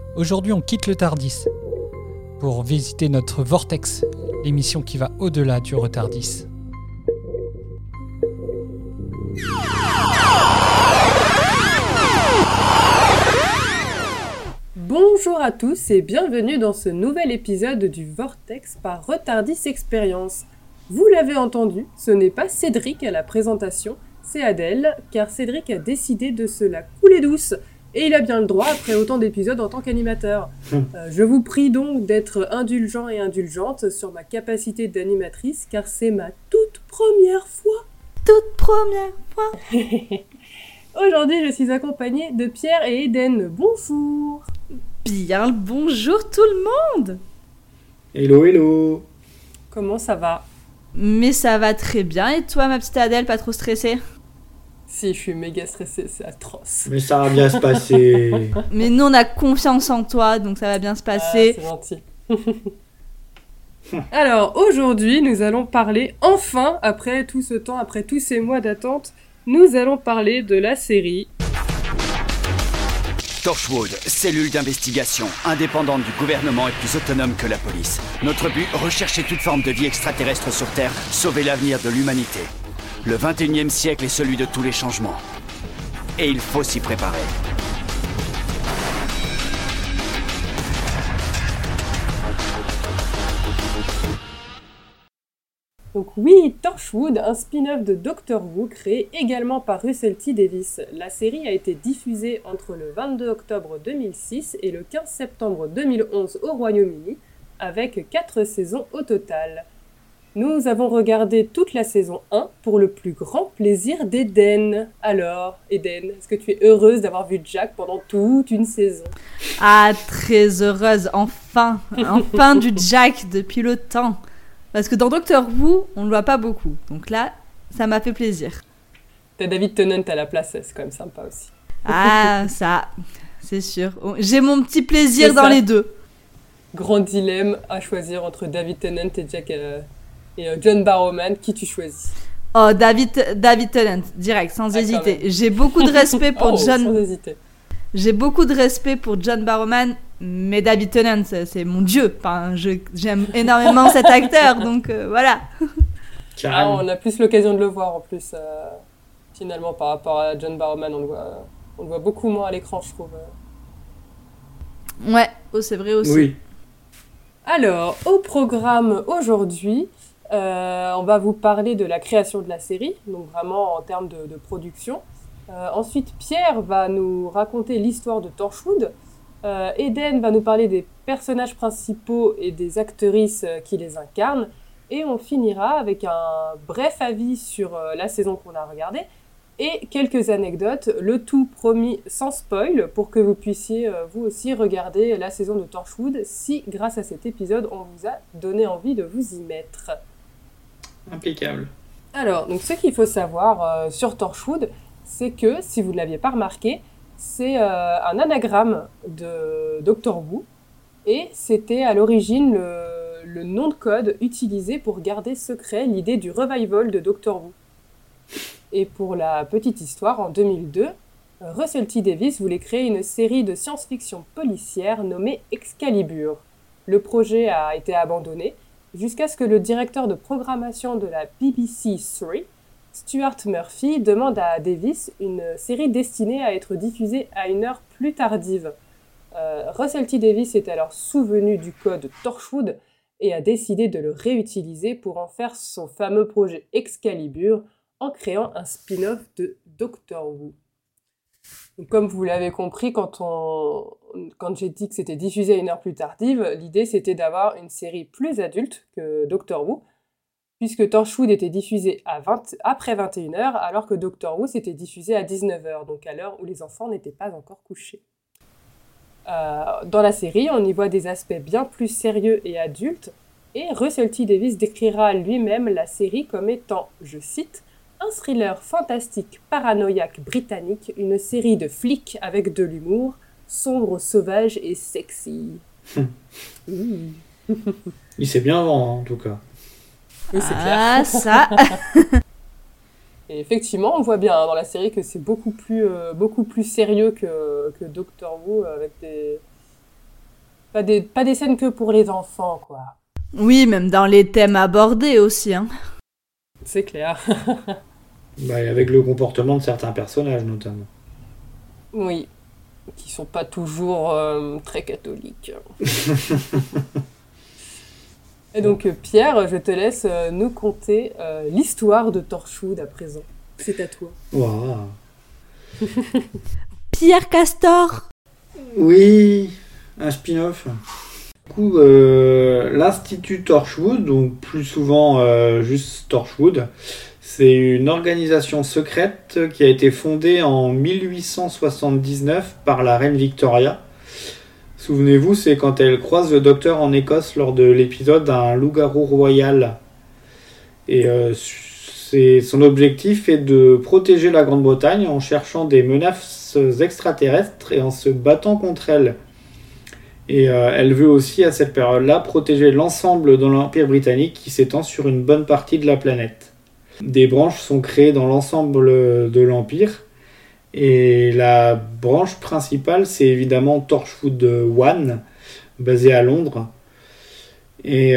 Aujourd'hui, on quitte le Tardis pour visiter notre Vortex, l'émission qui va au-delà du retardis. Bonjour à tous et bienvenue dans ce nouvel épisode du Vortex par Retardis Experience. Vous l'avez entendu, ce n'est pas Cédric à la présentation, c'est Adèle, car Cédric a décidé de se la couler douce. Et il a bien le droit après autant d'épisodes en tant qu'animateur. Je vous prie donc d'être indulgent et indulgente sur ma capacité d'animatrice, car c'est ma toute première fois. Aujourd'hui, je suis accompagnée de Pierre et Eden. Bonjour. Bien le bonjour tout le monde. Hello, hello. Comment ça va ? Mais ça va très bien, et toi ma petite Adèle, pas trop stressée ? Si, je suis méga stressée, c'est atroce. Mais ça va bien se passer. Mais nous on a confiance en toi, donc ça va bien se passer. Ah, c'est gentil. Alors, aujourd'hui, nous allons parler, enfin, après tout ce temps, après tous ces mois d'attente, nous allons parler de la série Torchwood, cellule d'investigation, indépendante du gouvernement et plus autonome que la police. Notre but, rechercher toute forme de vie extraterrestre sur Terre, sauver l'avenir de l'humanité. Le 21e siècle est celui de tous les changements. Et il faut s'y préparer. Donc oui, Torchwood, un spin-off de Doctor Who créé également par Russell T Davies. La série a été diffusée entre le 22 octobre 2006 et le 15 septembre 2011 au Royaume-Uni, avec 4 saisons au total. Nous avons regardé toute la saison 1 pour le plus grand plaisir d'Eden. Alors, Eden, est-ce que tu es heureuse d'avoir vu Jack pendant toute une saison ? Ah, très heureuse, enfin du Jack depuis le temps. Parce que dans Doctor Who, on le voit pas beaucoup. Donc là, ça m'a fait plaisir. T'as David Tennant à la place, c'est quand même sympa aussi. Ah, ça, c'est sûr. J'ai mon petit plaisir dans les deux. Grand dilemme à choisir entre David Tennant et Jack et John Barrowman. Qui tu choisis ? Oh, David Tennant, direct, sans hésiter. J'ai beaucoup de respect pour John. Sans hésiter. J'ai beaucoup de respect pour John Barrowman, mais David Tennant, c'est mon dieu. Enfin, j'aime énormément cet acteur, donc voilà. Ah, on a plus l'occasion de le voir en plus, finalement, par rapport à John Barrowman. On le voit beaucoup moins à l'écran, je trouve. Ouais, c'est vrai aussi. Oui. Alors, au programme aujourd'hui, on va vous parler de la création de la série, donc vraiment en termes de production. Ensuite, Pierre va nous raconter l'histoire de Torchwood. Eden va nous parler des personnages principaux et des actrices qui les incarnent. Et on finira avec un bref avis sur la saison qu'on a regardée et quelques anecdotes, le tout promis sans spoil, pour que vous puissiez vous aussi regarder la saison de Torchwood si, grâce à cet épisode, on vous a donné envie de vous y mettre. Impeccable. Alors, donc ce qu'il faut savoir sur Torchwood, c'est que, si vous ne l'aviez pas remarqué, c'est un anagramme de Doctor Who, et c'était à l'origine le nom de code utilisé pour garder secret l'idée du revival de Doctor Who. Et pour la petite histoire, en 2002, Russell T Davies voulait créer une série de science-fiction policière nommée Excalibur. Le projet a été abandonné, jusqu'à ce que le directeur de programmation de la BBC 3, Stuart Murphy, demande à Davies une série destinée à être diffusée à une heure plus tardive. Russell T Davies est alors souvenu du code Torchwood et a décidé de le réutiliser pour en faire son fameux projet Excalibur en créant un spin-off de Doctor Who. Donc, comme vous l'avez compris, quand j'ai dit que c'était diffusé à une heure plus tardive, l'idée c'était d'avoir une série plus adulte que Doctor Who, puisque Torchwood était diffusé après 21h, alors que Doctor Who s'était diffusé à 19h, donc à l'heure où les enfants n'étaient pas encore couchés. Dans la série, on y voit des aspects bien plus sérieux et adultes, et Russell T Davies décrira lui-même la série comme étant, je cite, « un thriller fantastique paranoïaque britannique, une série de flics avec de l'humour, sombre, sauvage et sexy. » Il s'est bien vend, en tout cas. Oui, c'est clair. Ah, ça. Et effectivement, on voit bien dans la série que c'est beaucoup plus sérieux que Doctor Who, avec Pas des scènes que pour les enfants, quoi. Oui, même dans les thèmes abordés aussi. Hein. C'est clair. Bah, et avec le comportement de certains personnages, notamment. Oui. Qui sont pas toujours très catholiques. Et donc, Pierre, je te laisse nous conter l'histoire de Torchwood à présent. C'est à toi. Waouh. Pierre Castor. Oui, un spin-off. Du coup, l'Institut Torchwood, donc plus souvent juste Torchwood, c'est une organisation secrète qui a été fondée en 1879 par la reine Victoria. Souvenez-vous, c'est quand elle croise le docteur en Écosse lors de l'épisode Un loup-garou royal. Et son objectif est de protéger la Grande-Bretagne en cherchant des menaces extraterrestres et en se battant contre elles. Et elle veut aussi, à cette période-là, protéger l'ensemble de l'Empire britannique qui s'étend sur une bonne partie de la planète. Des branches sont créées dans l'ensemble de l'Empire. Et la branche principale, c'est évidemment Torchwood One, basée à Londres. Et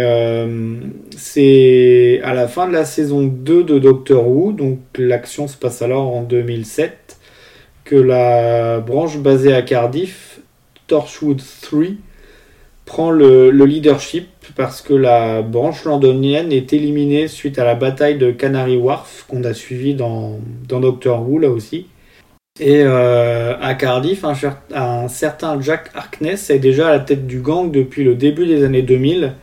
c'est à la fin de la saison 2 de Doctor Who, donc l'action se passe alors en 2007, que la branche basée à Cardiff, Torchwood 3, prend le leadership parce que la branche londonienne est éliminée suite à la bataille de Canary Wharf qu'on a suivi dans Doctor Who là aussi. Et à Cardiff, un certain Jack Harkness est déjà à la tête du gang depuis le début des années 2000,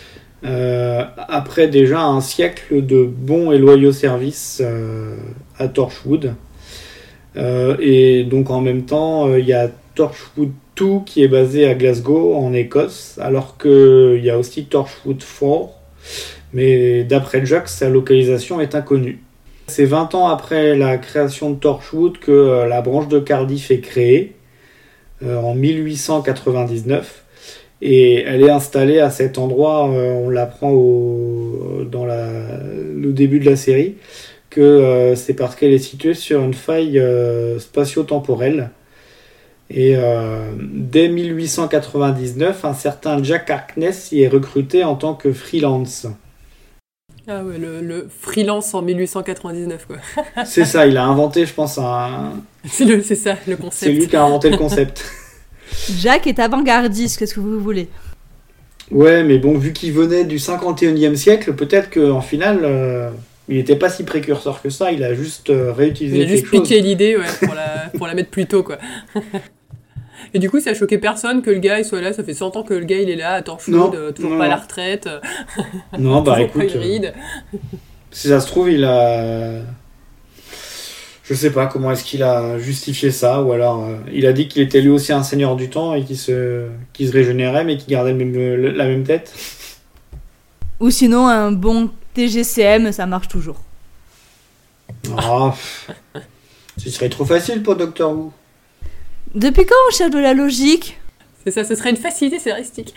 après déjà un siècle de bons et loyaux services à Torchwood. Et donc en même temps, il y a Torchwood 2 qui est basé à Glasgow en Écosse, alors qu'il y a aussi Torchwood 4, mais d'après Jack, sa localisation est inconnue. C'est 20 ans après la création de Torchwood que la branche de Cardiff est créée, en 1899, et elle est installée à cet endroit, on l'apprend dans le début de la série, que c'est parce qu'elle est située sur une faille spatio-temporelle. Et dès 1899, un certain Jack Harkness y est recruté en tant que freelance. Ah ouais, le freelance en 1899, quoi. C'est ça, il a inventé, je pense, C'est ça, le concept. C'est lui qui a inventé le concept. Jack est avant-gardiste, qu'est-ce que vous voulez? Ouais, mais bon, vu qu'il venait du 51e siècle, peut-être qu'en final, il n'était pas si précurseur que ça, il a juste réutilisé quelque chose. Il a juste piqué l'idée, ouais, pour la mettre plus tôt, quoi. Et du coup, ça a choqué personne que le gars il soit là. Ça fait 100 ans que le gars il est là à Torchwood, toujours pas à la retraite. Non, bah écoute. Si ça se trouve, il a. Je sais pas comment est-ce qu'il a justifié ça, ou alors il a dit qu'il était lui aussi un seigneur du temps et qu'il se régénérait mais qu'il gardait la même tête. Ou sinon, un bon TGCM, ça marche toujours. Oh, ce serait trop facile pour Doctor Who. Depuis quand on cherche de la logique? C'est ça, ce serait une facilité scénaristique.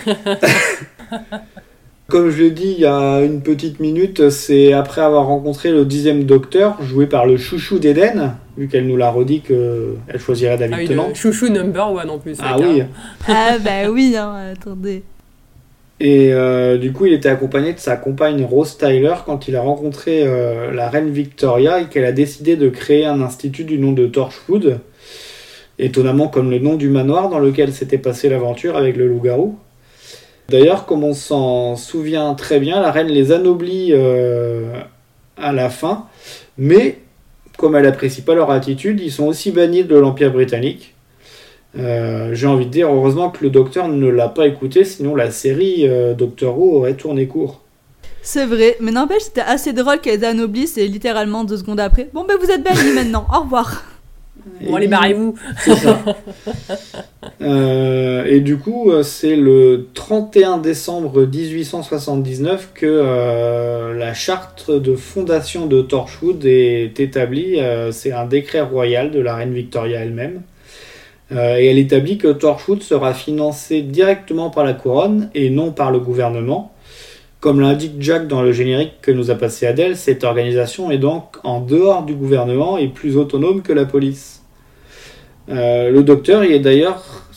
Comme je l'ai dit il y a une petite minute, c'est après avoir rencontré le 10e Docteur, joué par le chouchou d'Eden, vu qu'elle nous l'a redit qu'elle choisirait David Tennant. Le chouchou number one en plus. Ah oui. Ah bah oui, hein, attendez. Et du coup, il était accompagné de sa compagne Rose Tyler quand il a rencontré la reine Victoria et qu'elle a décidé de créer un institut du nom de Torchwood, étonnamment comme le nom du manoir dans lequel s'était passée l'aventure avec le loup-garou. D'ailleurs, comme on s'en souvient très bien, la reine les anoblit à la fin, mais comme elle n'apprécie pas leur attitude, ils sont aussi bannis de l'Empire britannique. J'ai envie de dire, heureusement que le docteur ne l'a pas écouté, sinon la série Doctor Who aurait tourné court. C'est vrai, mais n'empêche, c'était assez drôle qu'elle les anoblisse et littéralement 2 secondes après. Bon, ben vous êtes bannis maintenant, au revoir. Bon, allez, barrez-vous. C'est ça. Et du coup, c'est le 31 décembre 1879 que la charte de fondation de Torchwood est établie. C'est un décret royal de la reine Victoria elle-même. Et elle établit que Torchwood sera financé directement par la couronne et non par le gouvernement. Comme l'indique Jack dans le générique que nous a passé Adèle, cette organisation est donc en dehors du gouvernement et plus autonome que la police. Le docteur y est d'ailleurs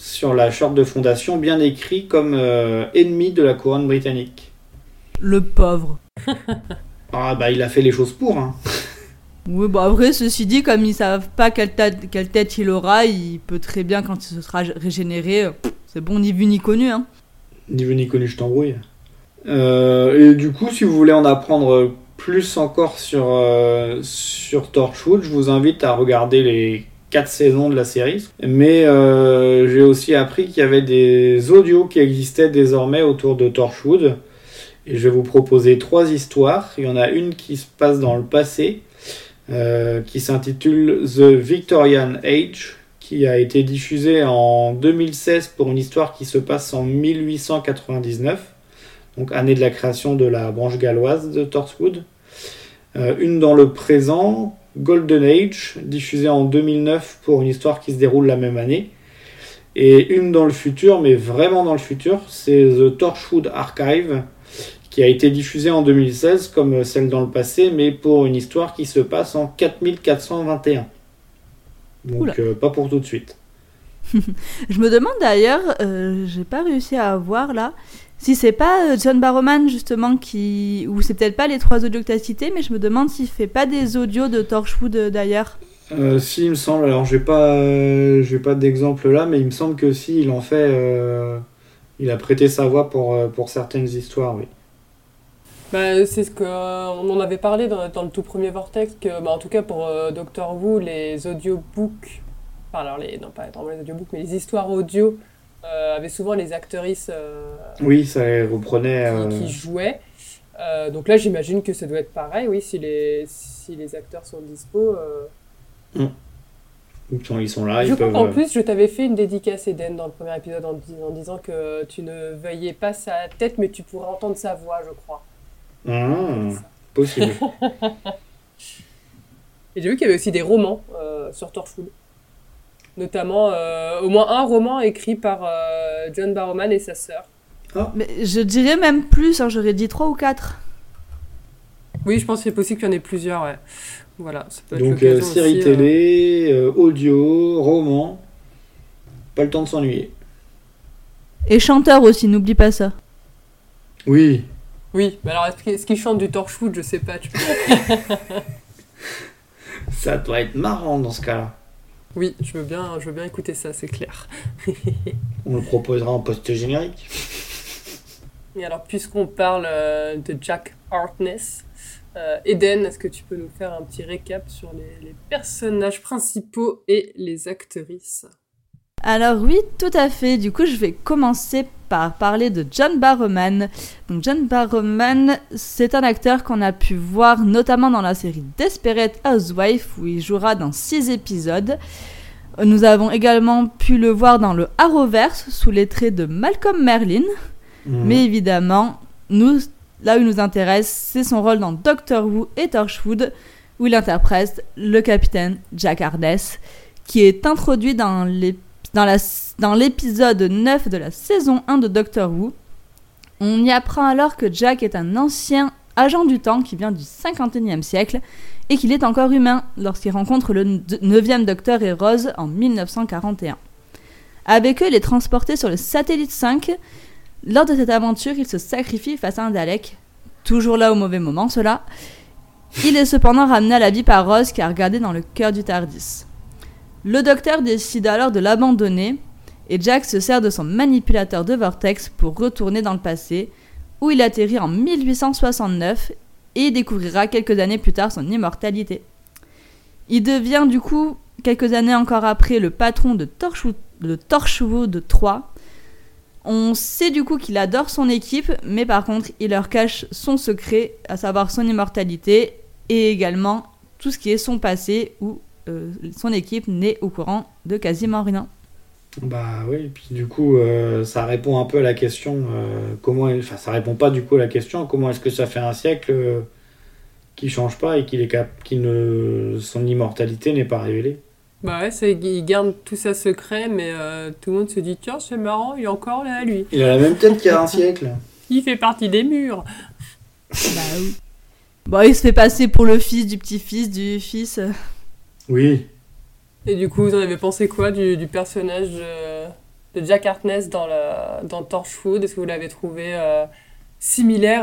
sur la charte de fondation, bien écrit comme ennemi de la couronne britannique. Le pauvre. Ah bah il a fait les choses pour, hein. Oui, bon après, ceci dit, comme ils savent pas quelle tête il aura, il peut très bien, quand il se sera régénéré, c'est bon, ni vu ni connu, hein. Ni vu ni connu, je t'embrouille. Et du coup, si vous voulez en apprendre plus encore sur Torchwood, je vous invite à regarder les 4 saisons de la série. Mais j'ai aussi appris qu'il y avait des audios qui existaient désormais autour de Torchwood. Et je vais vous proposer 3 histoires. Il y en a une qui se passe dans le passé, qui s'intitule The Victorian Age, qui a été diffusée en 2016 pour une histoire qui se passe en 1899, donc année de la création de la branche galloise de Torchwood. Une dans le présent, Golden Age, diffusée en 2009 pour une histoire qui se déroule la même année. Et une dans le futur, mais vraiment dans le futur, c'est The Torchwood Archive, qui a été diffusée en 2016 comme celle dans le passé, mais pour une histoire qui se passe en 4421. Donc pas pour tout de suite. Je me demande d'ailleurs, j'ai pas réussi à voir là, si c'est pas John Barrowman justement ou c'est peut-être pas les 3 audios que t'as cités, mais je me demande s'il fait pas des audios de Torchwood d'ailleurs. Si, il me semble, alors j'ai pas d'exemple là, mais il me semble que si, il en fait, il a prêté sa voix pour certaines histoires, oui. Bah, c'est ce qu'on en avait parlé dans le tout premier Vortex, que, en tout cas pour Doctor Who, les audiobooks, enfin alors non pas vraiment les audiobooks, mais les histoires audio avaient souvent les actrices oui, ça les reprenait qui jouaient. Donc là, j'imagine que ça doit être pareil, oui, si les acteurs sont dispo. Ils sont là, je ils crois peuvent... qu'en plus, je t'avais fait une dédicace, Eden, dans le premier épisode, en disant que tu ne voyais pas sa tête, mais tu pourrais entendre sa voix, je crois. Possible. Et j'ai vu qu'il y avait aussi des romans sur Torchwood. Notamment, au moins un roman écrit par John Barrowman et sa sœur. Oh. Mais je dirais même plus, hein, j'aurais dit 3 ou 4. Oui, je pense qu'il est possible qu'il y en ait plusieurs, ouais. Voilà, ça peut être donc série aussi, télé, audio, roman. Pas le temps de s'ennuyer. Et chanteur aussi, n'oublie pas ça. Oui. Oui, mais alors est-ce qu'il chante du Torchwood, je sais pas. Ça doit être marrant dans ce cas-là. Oui, je veux bien écouter ça, c'est clair. On le proposera en post-générique. Et alors, puisqu'on parle de Jack Harkness, Eden, est-ce que tu peux nous faire un petit récap sur les personnages principaux et les actrices ? Alors oui, tout à fait. Du coup, je vais commencer par parler de John Barrowman. Donc John Barrowman, c'est un acteur qu'on a pu voir notamment dans la série Desperate Housewives, où il jouera dans 6 épisodes. Nous avons également pu le voir dans le Arrowverse, sous les traits de Malcolm Merlyn. Mais évidemment, là où il nous intéresse, c'est son rôle dans Doctor Who et Torchwood, où il interprète le capitaine Jack Harkness, qui est introduit dans l'épisode 9 de la saison 1 de Doctor Who. On y apprend alors que Jack est un ancien agent du temps qui vient du 51e siècle et qu'il est encore humain lorsqu'il rencontre le 9e Docteur et Rose en 1941. Avec eux, il est transporté sur le satellite 5. Lors de cette aventure, il se sacrifie face à un Dalek, toujours là au mauvais moment, cela. Il est cependant ramené à la vie par Rose qui a regardé dans le cœur du TARDIS. Le docteur décide alors de l'abandonner et Jack se sert de son manipulateur de vortex pour retourner dans le passé, où il atterrit en 1869 et découvrira quelques années plus tard son immortalité. Il devient du coup, quelques années encore après, le patron de Torchwood 3. On sait du coup qu'il adore son équipe, mais par contre, il leur cache son secret, à savoir son immortalité et également tout ce qui est son passé, où son équipe n'est au courant de quasiment rien. Bah oui, et puis du coup, ça répond un peu à la question ça répond pas du coup à la question comment est-ce que ça fait un siècle qu'il change pas et son immortalité n'est pas révélée. Bah ouais, il garde tout ça secret, mais tout le monde se dit tiens, c'est marrant, il est encore là, lui. Il a la même tête qu'il y a un siècle. Il fait partie des murs. Bah oui. Bon, il se fait passer pour le fils du petit-fils du fils. Oui. Et du coup, vous en avez pensé quoi du personnage Jack Harkness dans Torchwood? Est-ce que vous l'avez trouvé similaire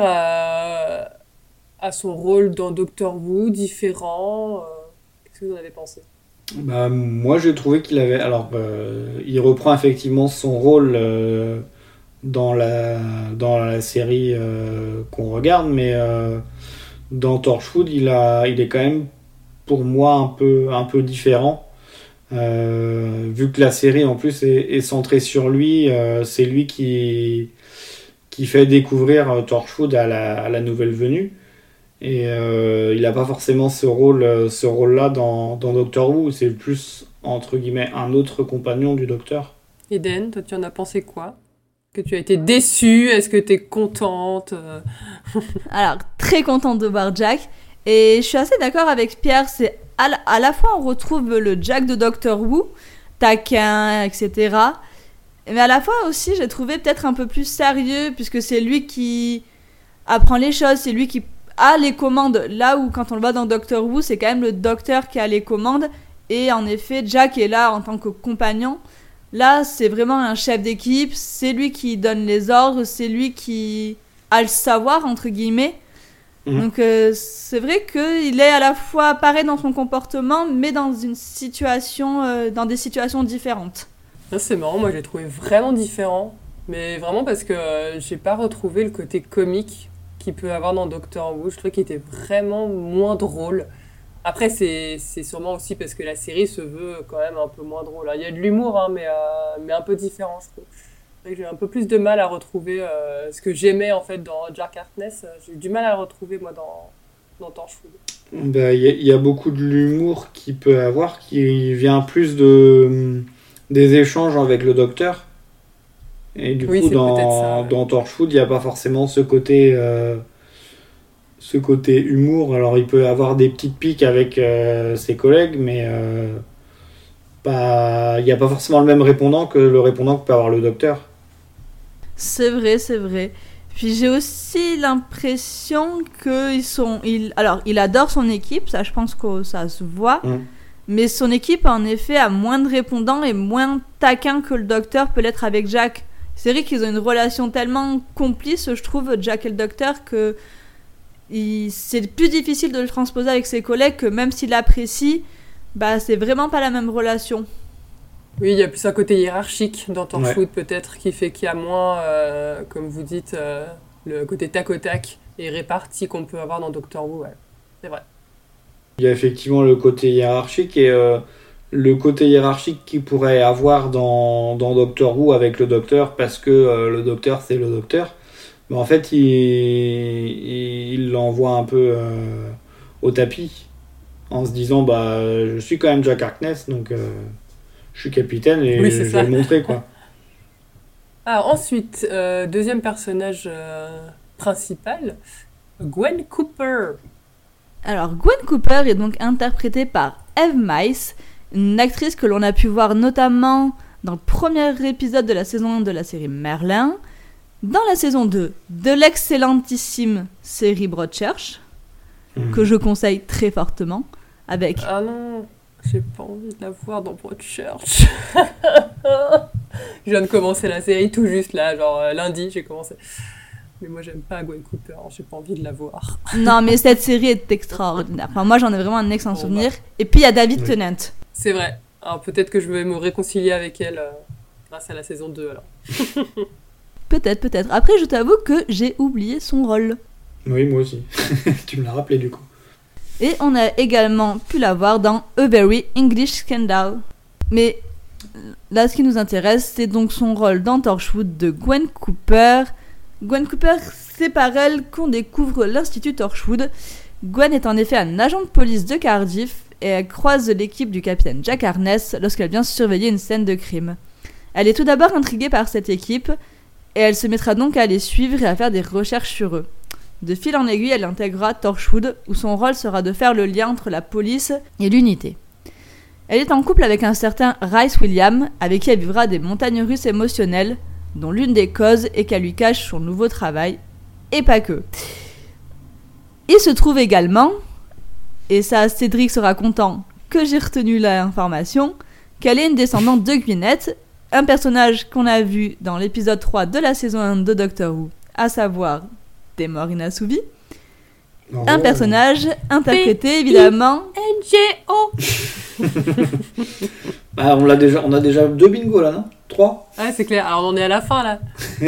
à son rôle dans Doctor Who, différent? Qu'est-ce que vous en avez pensé? Bah, moi, j'ai trouvé qu'il avait... Alors, il reprend effectivement son rôle dans la série qu'on regarde, mais dans Torchwood, il est quand même, pour moi, un peu différent. Vu que la série, en plus, est centrée sur lui, c'est lui qui fait découvrir Torchwood à la nouvelle venue. Et il n'a pas forcément ce rôle-là dans Doctor Who. C'est plus, entre guillemets, un autre compagnon du Docteur. Eden, toi, tu en as pensé quoi? Que tu as été déçue? Est-ce que tu es contente? Alors, très contente de voir Jack. Et je suis assez d'accord avec Pierre. C'est à la fois, on retrouve le Jack de Doctor Who, taquin, etc. Mais à la fois aussi, j'ai trouvé peut-être un peu plus sérieux, puisque c'est lui qui apprend les choses, c'est lui qui a les commandes. Là où, quand on le voit dans Doctor Who, c'est quand même le docteur qui a les commandes. Et en effet, Jack est là en tant que compagnon. Là, c'est vraiment un chef d'équipe. C'est lui qui donne les ordres. C'est lui qui a le savoir, entre guillemets. Donc, c'est vrai qu'il est à la fois pareil dans son comportement, mais dans des situations différentes. Ça, c'est marrant. Moi, je l'ai trouvé vraiment différent. Mais vraiment parce que j'ai pas retrouvé le côté comique qu'il peut avoir dans Doctor Who. Je trouvais qu'il était vraiment moins drôle. Après, c'est sûrement aussi parce que la série se veut quand même un peu moins drôle. Il y a de l'humour, hein, mais un peu différent, je trouve. J'ai un peu plus de mal à retrouver ce que j'aimais en fait dans Jack Harkness. J'ai eu du mal à le retrouver moi dans Torchwood. Il y a beaucoup de l'humour qu'il peut avoir qui vient plus des échanges avec le Docteur. Et du coup, dans Torchwood, il n'y a pas forcément ce côté humour. Alors, il peut avoir des petites piques avec ses collègues, mais il n'y a pas forcément le même répondant que le répondant que peut avoir le Docteur. C'est vrai. Puis j'ai aussi l'impression il adore son équipe, ça je pense que ça se voit. Mais son équipe, en effet, a moins de répondants et moins taquin que le Docteur peut l'être avec Jack. C'est vrai qu'ils ont une relation tellement complice, je trouve, Jack et le Docteur, que c'est plus difficile de le transposer avec ses collègues, que même s'il l'apprécie, c'est vraiment pas la même relation. Oui, il y a plus un côté hiérarchique dans Torchwood peut-être, qui fait qu'il y a moins, comme vous dites, le côté tac au tac et réparti qu'on peut avoir dans Doctor Who. Ouais. C'est vrai. Il y a effectivement le côté hiérarchique et le côté hiérarchique qu'il pourrait avoir dans Doctor Who avec le Docteur, parce que le Docteur c'est le Docteur. Mais en fait, il l'envoie un peu au tapis en se disant je suis quand même Jack Harkness, donc je suis capitaine et je vais le montrer, quoi. Alors ensuite, deuxième personnage principal, Gwen Cooper. Alors Gwen Cooper est donc interprétée par Eve Mice, une actrice que l'on a pu voir notamment dans le premier épisode de la saison 1 de la série Merlin, dans la saison 2 de l'excellentissime série Broadchurch, que je conseille très fortement, avec... Ah non, j'ai pas envie de la voir dans Broadchurch. Je viens de commencer la série tout juste là, lundi j'ai commencé. Mais moi j'aime pas Gwen Cooper, j'ai pas envie de la voir. Non mais cette série est extraordinaire. Enfin, moi j'en ai vraiment un excellent souvenir. Et puis il y a David Tennant. C'est vrai. Alors peut-être que je vais me réconcilier avec elle grâce à la saison 2 alors. Peut-être. Après je t'avoue que j'ai oublié son rôle. Oui, moi aussi. Tu me l'as rappelé du coup. Et on a également pu la voir dans A Very English Scandal. Mais là ce qui nous intéresse, c'est donc son rôle dans Torchwood de Gwen Cooper. Gwen Cooper, c'est par elle qu'on découvre l'Institut Torchwood. Gwen est en effet un agent de police de Cardiff et elle croise l'équipe du capitaine Jack Harkness lorsqu'elle vient surveiller une scène de crime. Elle est tout d'abord intriguée par cette équipe et elle se mettra donc à les suivre et à faire des recherches sur eux. De fil en aiguille, elle intégrera Torchwood où son rôle sera de faire le lien entre la police et l'unité. Elle est en couple avec un certain Rhys Williams avec qui elle vivra des montagnes russes émotionnelles, dont l'une des causes est qu'elle lui cache son nouveau travail, et pas que. Il se trouve également, et ça Cédric sera content que j'ai retenu l'information, qu'elle est une descendante de Gwyneth, un personnage qu'on a vu dans l'épisode 3 de la saison 1 de Doctor Who, à savoir des morts inassouvis. Oh. Un personnage interprété évidemment NGO. Bah, on a déjà 2 bingos là, non 3. Ouais, c'est clair. Alors on est à la fin là.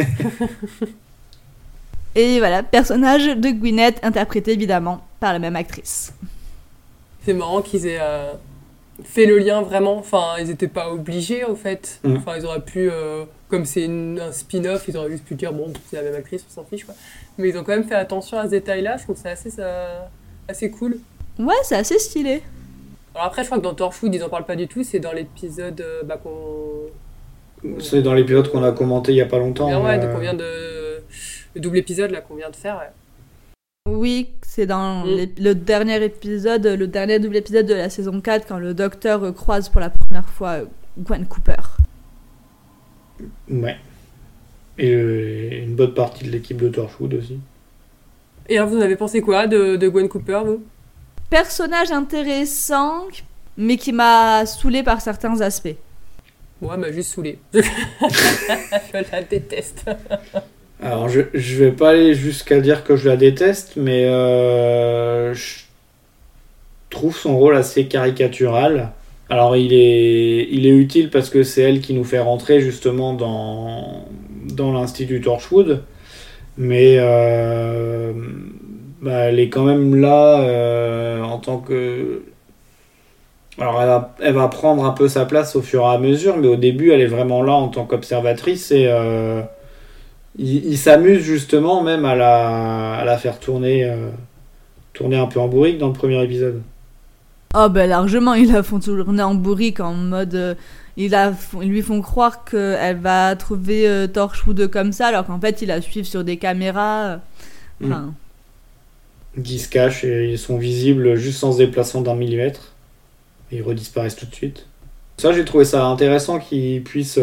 Et voilà, personnage de Gwyneth interprété évidemment par la même actrice. C'est marrant qu'ils aient fait le lien vraiment. Enfin, ils n'étaient pas obligés en fait. Enfin, ils auraient pu, comme c'est un spin-off, ils auraient juste pu dire bon, c'est la même actrice, on s'en fiche quoi. Mais ils ont quand même fait attention à ce détail-là. Je trouve que c'est assez cool. Ouais, c'est assez stylé. Alors après, je crois que dans Torchwood, ils en parlent pas du tout. C'est dans l'épisode C'est dans l'épisode qu'on a commenté il y a pas longtemps. Ouais, donc on vient le double épisode là qu'on vient de faire. Ouais. Oui, c'est dans le dernier épisode, le dernier double épisode de la saison 4, quand le docteur croise pour la première fois Gwen Cooper. Ouais. Et une bonne partie de l'équipe de Torchwood aussi. Et alors, vous en avez pensé quoi de Gwen Cooper, vous ? Personnage intéressant, mais qui m'a saoulée par certains aspects. Moi, elle m'a juste saoulée. Je la déteste. Alors, je vais pas aller jusqu'à dire que je la déteste, mais je trouve son rôle assez caricatural. Alors, il est utile parce que c'est elle qui nous fait rentrer justement dans l'Institut Torchwood, mais elle est quand même là en tant que... Alors, elle va prendre un peu sa place au fur et à mesure, mais au début, elle est vraiment là en tant qu'observatrice et... Il s'amuse justement même à la faire tourner un peu en bourrique dans le premier épisode. Oh ben largement, ils la font tourner en bourrique en mode... Ils lui font croire qu'elle va trouver Torchwood comme ça, alors qu'en fait, ils la suivent sur des caméras. Qui se cachent et ils sont visibles juste sans se déplacement d'1 millimètre. Et ils redisparaissent tout de suite. Ça, j'ai trouvé ça intéressant qu'ils puissent...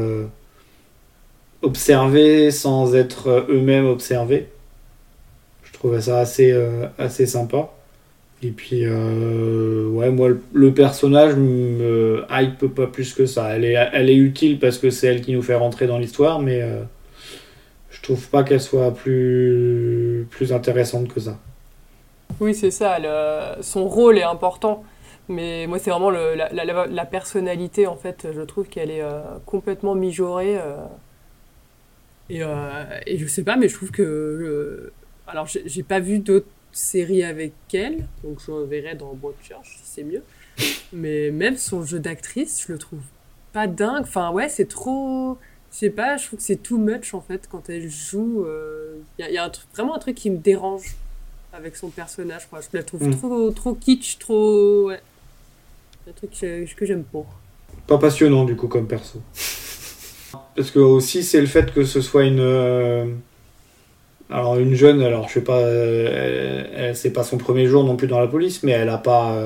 observer sans être eux-mêmes observés. Je trouvais ça assez sympa. Et puis, moi, le personnage me hype pas plus que ça. Elle est utile parce que c'est elle qui nous fait rentrer dans l'histoire, mais je trouve pas qu'elle soit plus intéressante que ça. Oui, c'est ça. Son rôle est important. Mais moi, c'est vraiment la personnalité, en fait. Je trouve qu'elle est complètement mijaurée. Et je sais pas, mais je trouve que... alors, j'ai pas vu d'autres séries avec elle, donc je verrai dans Broadchurch, si c'est mieux. Mais même son jeu d'actrice, je le trouve pas dingue. Enfin, ouais, c'est trop... Je sais pas, je trouve que c'est too much, en fait, quand elle joue. Il y a vraiment un truc qui me dérange avec son personnage, quoi. Je la trouve trop kitsch, trop... Ouais. Un truc que j'aime pas. Pas passionnant, du coup, comme perso. Parce que aussi c'est le fait que ce soit une jeune, alors je sais pas, c'est pas son premier jour non plus dans la police, mais elle a pas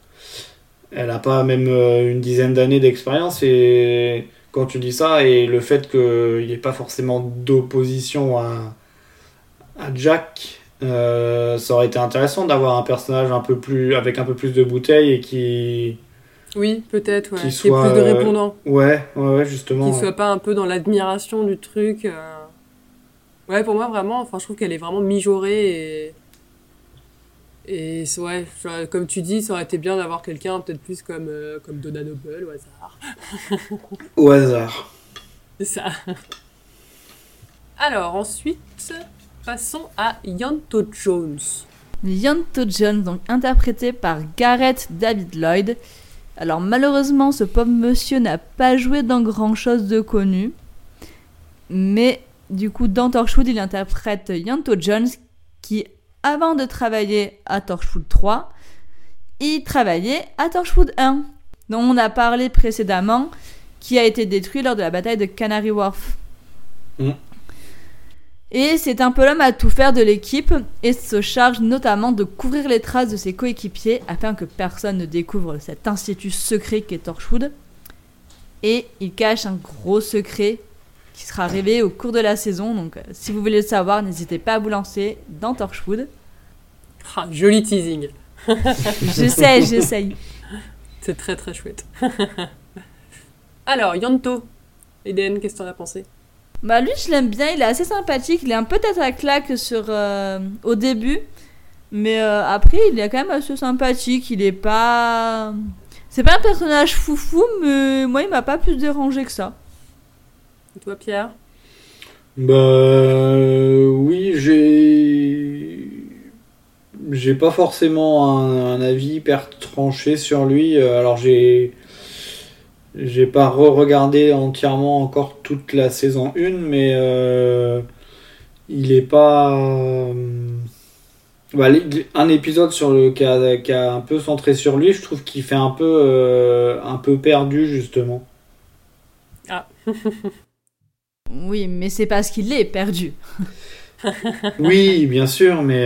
même une dizaine d'années d'expérience, et quand tu dis ça et le fait qu'il n'y ait pas forcément d'opposition à Jack, ça aurait été intéressant d'avoir un personnage avec un peu plus de bouteilles et qui... Oui, peut-être, ouais. Qui soit, ait plus de répondants. Ouais, justement. Qui soit pas un peu dans l'admiration du truc. Ouais, pour moi, vraiment, enfin, je trouve qu'elle est vraiment mijaurée et ouais, comme tu dis, ça aurait été bien d'avoir quelqu'un peut-être plus comme Donna Noble, au hasard. Au hasard. C'est ça. Alors, ensuite, passons à Ianto Jones. Ianto Jones, donc interprété par Gareth David Lloyd. Alors malheureusement, ce pauvre monsieur n'a pas joué dans grand-chose de connu. Mais du coup, dans Torchwood, il interprète Ianto Jones qui, avant de travailler à Torchwood 3, il travaillait à Torchwood 1, dont on a parlé précédemment, qui a été détruit lors de la bataille de Canary Wharf. Et c'est un peu l'homme à tout faire de l'équipe et se charge notamment de couvrir les traces de ses coéquipiers afin que personne ne découvre cet institut secret qu'est Torchwood. Et il cache un gros secret qui sera révélé au cours de la saison. Donc si vous voulez le savoir, n'hésitez pas à vous lancer dans Torchwood. Ah, joli teasing. J'essaye. C'est très très chouette. Alors, Ianto, Eden, qu'est-ce que t'en as pensé? Bah lui, je l'aime bien, il est assez sympathique, il est un peu tête à claque au début, mais après, il est quand même assez sympathique, il est pas... C'est pas un personnage foufou, mais moi, il m'a pas plus dérangé que ça. Et toi, Pierre? Bah oui, j'ai pas forcément un avis hyper tranché sur lui. Alors j'ai pas re-regardé entièrement encore toute la saison 1, mais il est pas bah, un épisode qui a un peu centré sur lui, je trouve qu'il fait un peu perdu justement. Ah. Oui, mais c'est parce qu'il est perdu. Oui, bien sûr, mais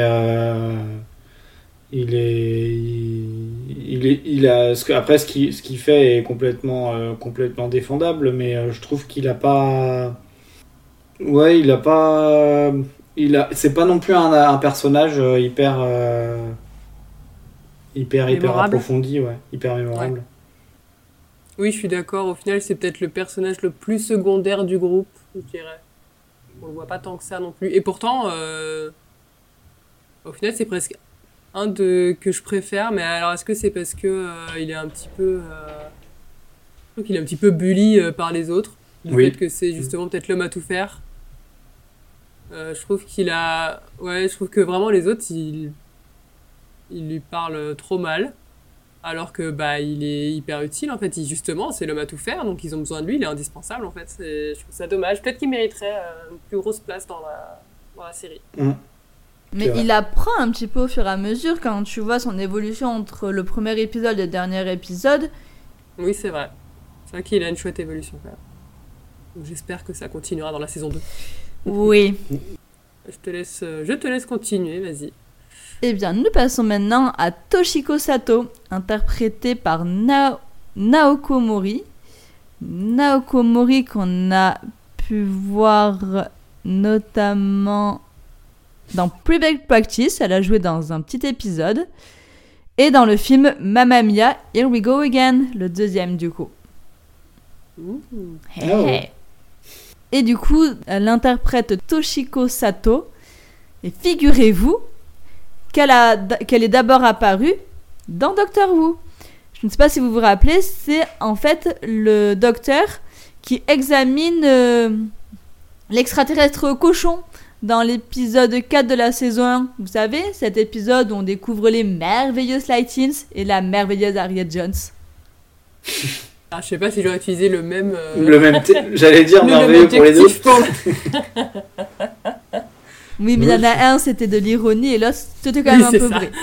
après ce qu'il fait est complètement défendable, mais je trouve qu'il a pas, ouais, c'est pas non plus un personnage hyper Mémorable. approfondi, ouais, hyper mémorable. Ouais. Oui, je suis d'accord. Au final, c'est peut-être le personnage le plus secondaire du groupe, je dirais. On le voit pas tant que ça non plus. Et pourtant, au final, c'est presque que je préfère. Mais alors, est-ce que c'est parce que il est un petit peu, je trouve qu'il est un petit peu bully par les autres, du Oui. fait que c'est justement peut-être l'homme à tout faire. Je trouve je trouve que vraiment les autres, ils lui parlent trop mal. Alors que bah il est hyper utile en fait, justement c'est l'homme à tout faire, donc ils ont besoin de lui, il est indispensable en fait. Je trouve ça dommage, peut-être qu'il mériterait une plus grosse place dans la série. Mais il apprend un petit peu au fur et à mesure quand tu vois son évolution entre le premier épisode et le dernier épisode. Oui, c'est vrai qu'il a une chouette évolution quand même. Donc, j'espère que ça continuera dans la saison 2. Oui. Je te laisse continuer, vas-y. Eh bien, nous passons maintenant à Toshiko Sato, interprété par Naoko Mori. Naoko Mori qu'on a pu voir notamment dans Private Practice, elle a joué dans un petit épisode, et dans le film Mamma Mia, Here We Go Again, le deuxième du coup. Hey, hey. Et du coup, elle interprète Toshiko Sato, et figurez-vous qu'elle est d'abord apparue dans Doctor Who. Je ne sais pas si vous vous rappelez, c'est en fait le docteur qui examine l'extraterrestre cochon dans l'épisode 4 de la saison 1. Vous savez, cet épisode où on découvre les merveilleux Slightins et la merveilleuse Harriet Jones. Ah, je sais pas si j'aurais utilisé le même... J'allais dire merveilleux pour les deux. Oui, mais il y en a un, c'était de l'ironie, et l'autre, c'était quand même un peu vrai.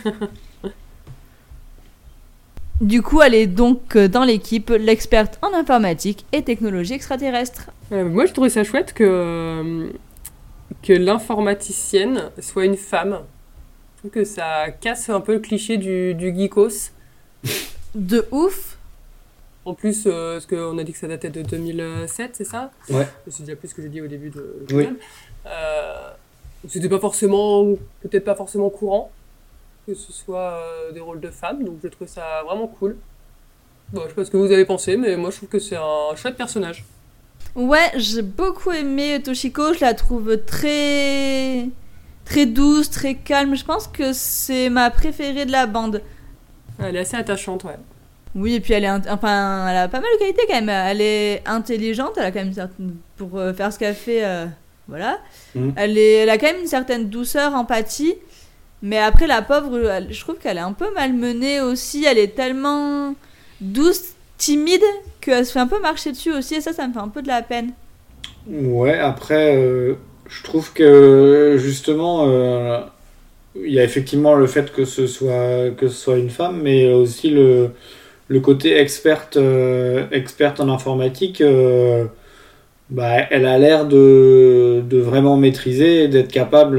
Du coup, elle est donc dans l'équipe, l'experte en informatique et technologie extraterrestre. Moi, je trouvais ça chouette que l'informaticienne soit une femme. Je trouve que ça casse un peu le cliché du geekos. De ouf. En plus, parce qu'on a dit que ça datait de 2007, c'est ça ? Ouais. C'est déjà plus ce que j'ai dit au début de Oui. C'était peut-être pas forcément courant que ce soit des rôles de femmes, donc je trouve ça vraiment cool. Bon, je sais pas ce que vous avez pensé, mais moi je trouve que c'est un chouette personnage. Ouais, j'ai beaucoup aimé Toshiko, je la trouve très très douce, très calme. Je pense que c'est ma préférée de la bande. Elle est assez attachante, ouais. Oui, et puis elle a pas mal de qualités quand même. Elle est intelligente, elle a quand même pour faire ce qu'elle fait, voilà. Elle a quand même une certaine douceur, empathie. Mais après, la pauvre, je trouve qu'elle est un peu malmenée aussi. Elle est tellement douce, timide, qu'elle se fait un peu marcher dessus aussi. Et ça me fait un peu de la peine. Ouais, après, je trouve que justement, il y a effectivement le fait que ce soit une femme, mais aussi le côté experte en informatique. Elle a l'air de vraiment maîtriser, d'être capable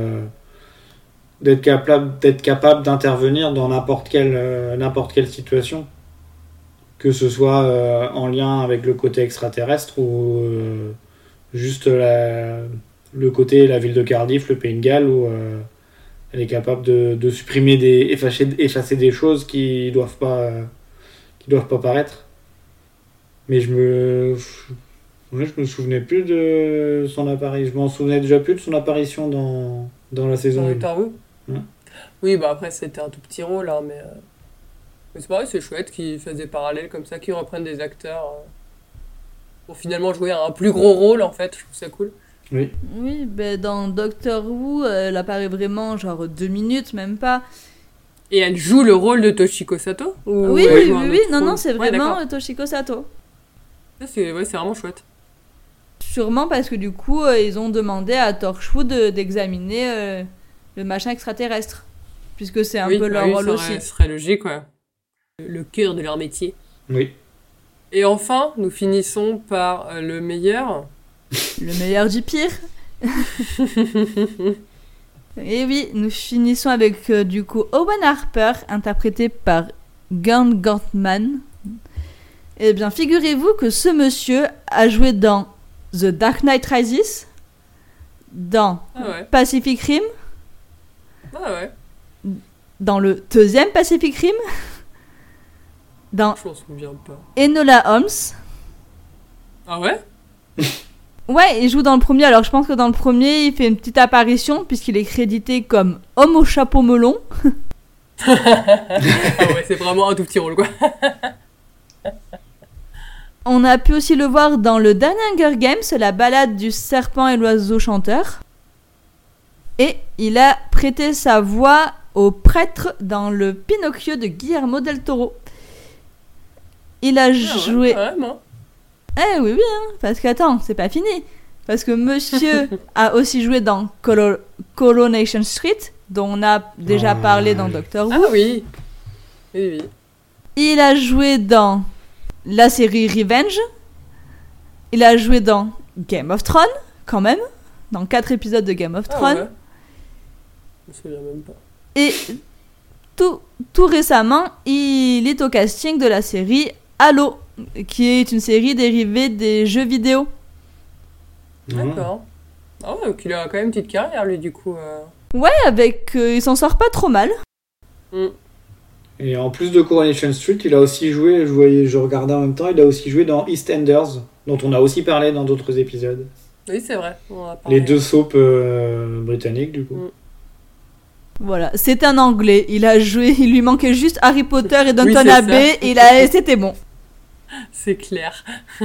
d'intervenir dans n'importe quelle situation, que ce soit en lien avec le côté extraterrestre ou juste le côté la ville de Cardiff, le Pays de Galles, où elle est capable de supprimer effacer des choses qui doivent pas paraître. Mais Ouais, je me souvenais plus de son apparition. Je m'en souvenais déjà plus de son apparition dans la saison 1. Doctor Who. Ouais. Oui, bah après c'était un tout petit rôle, hein, mais c'est pareil, c'est chouette qu'ils fassent des parallèles comme ça, qu'ils reprennent des acteurs pour finalement jouer un plus gros rôle en fait. Je trouve ça cool. Oui. Oui, ben dans Doctor Who, elle apparaît vraiment genre 2 minutes, même pas. Et elle joue le rôle de Toshiko Sato ou Oui, elle oui, joue un oui, autre non, rôle non, c'est Ouais, vraiment d'accord. Toshiko Sato. C'est vraiment chouette. Sûrement parce que du coup, ils ont demandé à Torchwood d'examiner le machin extraterrestre. Puisque c'est un peu leur oui, rôle ça aussi. serait logique, quoi. Le cœur de leur métier. Oui. Et enfin, nous finissons par le meilleur. Le meilleur du pire. Et oui, nous finissons avec du coup Owen Harper, interprété par Gern Gantman. Eh bien, figurez-vous que ce monsieur a joué dans The Dark Knight Rises, dans Ah ouais. Pacific Rim, Ah ouais. dans le deuxième Pacific Rim, dans Je m'en souviens pas. Enola Holmes. Ah ouais. Ouais, il joue dans le premier, alors je pense que dans le premier, il fait une petite apparition, puisqu'il est crédité comme homme au chapeau melon. Ah ouais, c'est vraiment un tout petit rôle, quoi. On a pu aussi le voir dans le dernier Hunger Games, la balade du serpent et l'oiseau chanteur. Et il a prêté sa voix au prêtre dans le Pinocchio de Guillermo del Toro. Il a joué... Ah ouais, vraiment. Eh oui, hein, parce qu'attends, c'est pas fini. Parce que monsieur a aussi joué dans Coronation Street, dont on a déjà parlé dans Doctor Who. Ah oui. Oui, oui. Il a joué dans la série Revenge. Il a joué dans Game of Thrones, quand même. Dans 4 épisodes de Game of Ah Thrones. ouais. Je me souviens même pas. Et tout récemment, il est au casting de la série Halo, qui est une série dérivée des jeux vidéo. D'accord. Ah ouais, donc il a quand même une petite carrière, lui, du coup. Ouais, avec... il s'en sort pas trop mal. Et en plus de Coronation Street, il a aussi joué, je regardais en même temps, il a aussi joué dans EastEnders, dont on a aussi parlé dans d'autres épisodes. Oui, c'est vrai. On en a parlé. Les 2 soaps britanniques, du coup. Voilà, c'est un anglais. Il a joué, il lui manquait juste Harry Potter et Downton c'est Abbey, et c'était bon. C'est clair.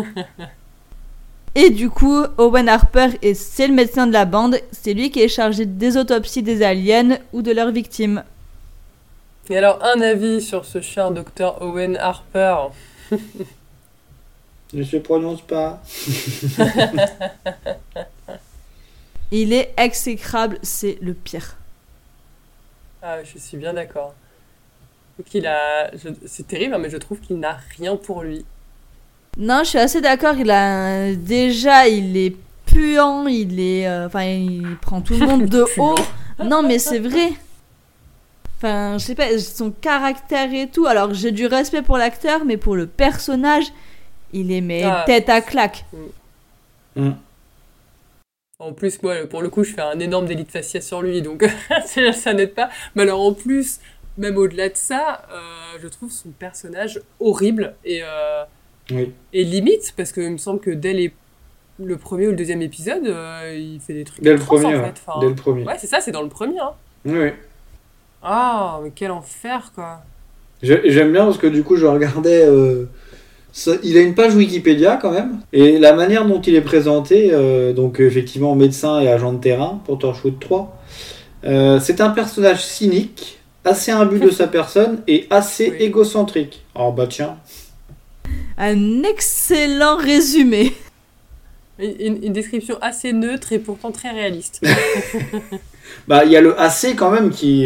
Et du coup, Owen Harper, c'est le médecin de la bande. C'est lui qui est chargé des autopsies des aliens ou de leurs victimes. Et alors, un avis sur ce cher docteur Owen Harper. Ne se prononce pas. Il est exécrable, c'est le pire. Ah, je suis bien d'accord. Donc c'est terrible, hein, mais je trouve qu'il n'a rien pour lui. Non, je suis assez d'accord. Il est puant, il prend tout le monde de haut. Non, mais c'est vrai. Enfin, je sais pas, son caractère et tout. Alors, j'ai du respect pour l'acteur, mais pour le personnage, il est tête à claque. En plus, moi, pour le coup, je fais un énorme délit de faciès sur lui, donc ça n'aide pas. Mais alors, en plus, même au-delà de ça, je trouve son personnage horrible et limite, parce qu'il me semble que dès le premier ou le deuxième épisode, il fait des trucs dès le atroces, premier, en fait. Enfin, dès le premier. Ouais, c'est ça, c'est dans le premier. Hein. Oui. Ah, mais quel enfer, quoi. J'aime bien parce que du coup, je regardais... il a une page Wikipédia quand même, et la manière dont il est présenté, donc effectivement médecin et agent de terrain pour Torchwood 3, c'est un personnage cynique, assez imbu de sa personne et assez égocentrique. Oh bah tiens. Un excellent résumé. Une description assez neutre et pourtant très réaliste. Bah il y a le assez quand même qui...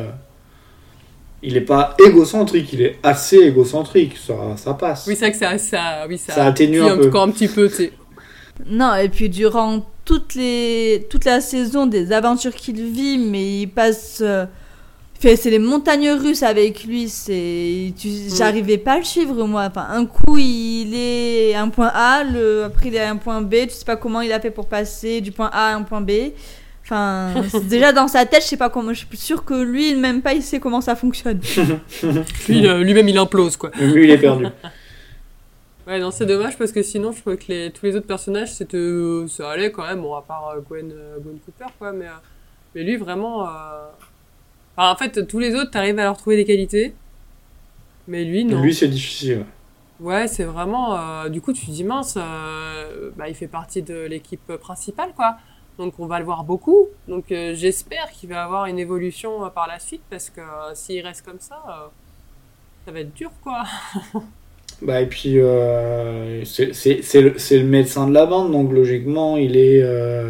Il est pas égocentrique, il est assez égocentrique, ça passe. Oui, c'est vrai que ça atténue un peu. Encore un petit peu, tu sais. Non, et puis durant toute la saison des aventures qu'il vit, mais il passe... c'est les montagnes russes avec lui, j'arrivais pas à le suivre, moi. Enfin, un coup, il est à un point A, après il est à un point B, tu sais pas comment il a fait pour passer du point A à un point B. Enfin, déjà dans sa tête, je sais pas comment, je suis sûre que lui, même pas, il sait comment ça fonctionne. Lui-même, il implose, quoi. Lui, il est perdu. Ouais, non, c'est dommage parce que sinon, je trouvais que tous les autres personnages, ça allait quand même, bon, à part Gwen Cooper, quoi, mais lui, vraiment... Enfin, en fait, tous les autres, t'arrives à leur trouver des qualités, mais lui, non. Lui, c'est difficile. Ouais, c'est vraiment... du coup, tu te dis, mince, il fait partie de l'équipe principale, quoi. Donc, on va le voir beaucoup. Donc, j'espère qu'il va avoir une évolution par la suite, parce que s'il reste comme ça va être dur, quoi. Bah, et puis, c'est le médecin de la bande, donc logiquement, il est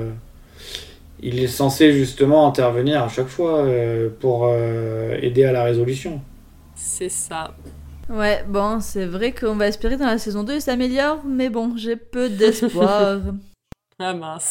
censé justement intervenir à chaque fois pour aider à la résolution. C'est ça. Ouais, bon, c'est vrai qu'on va espérer que dans la saison 2 il s'améliore, mais bon, j'ai peu d'espoir. Ah mince.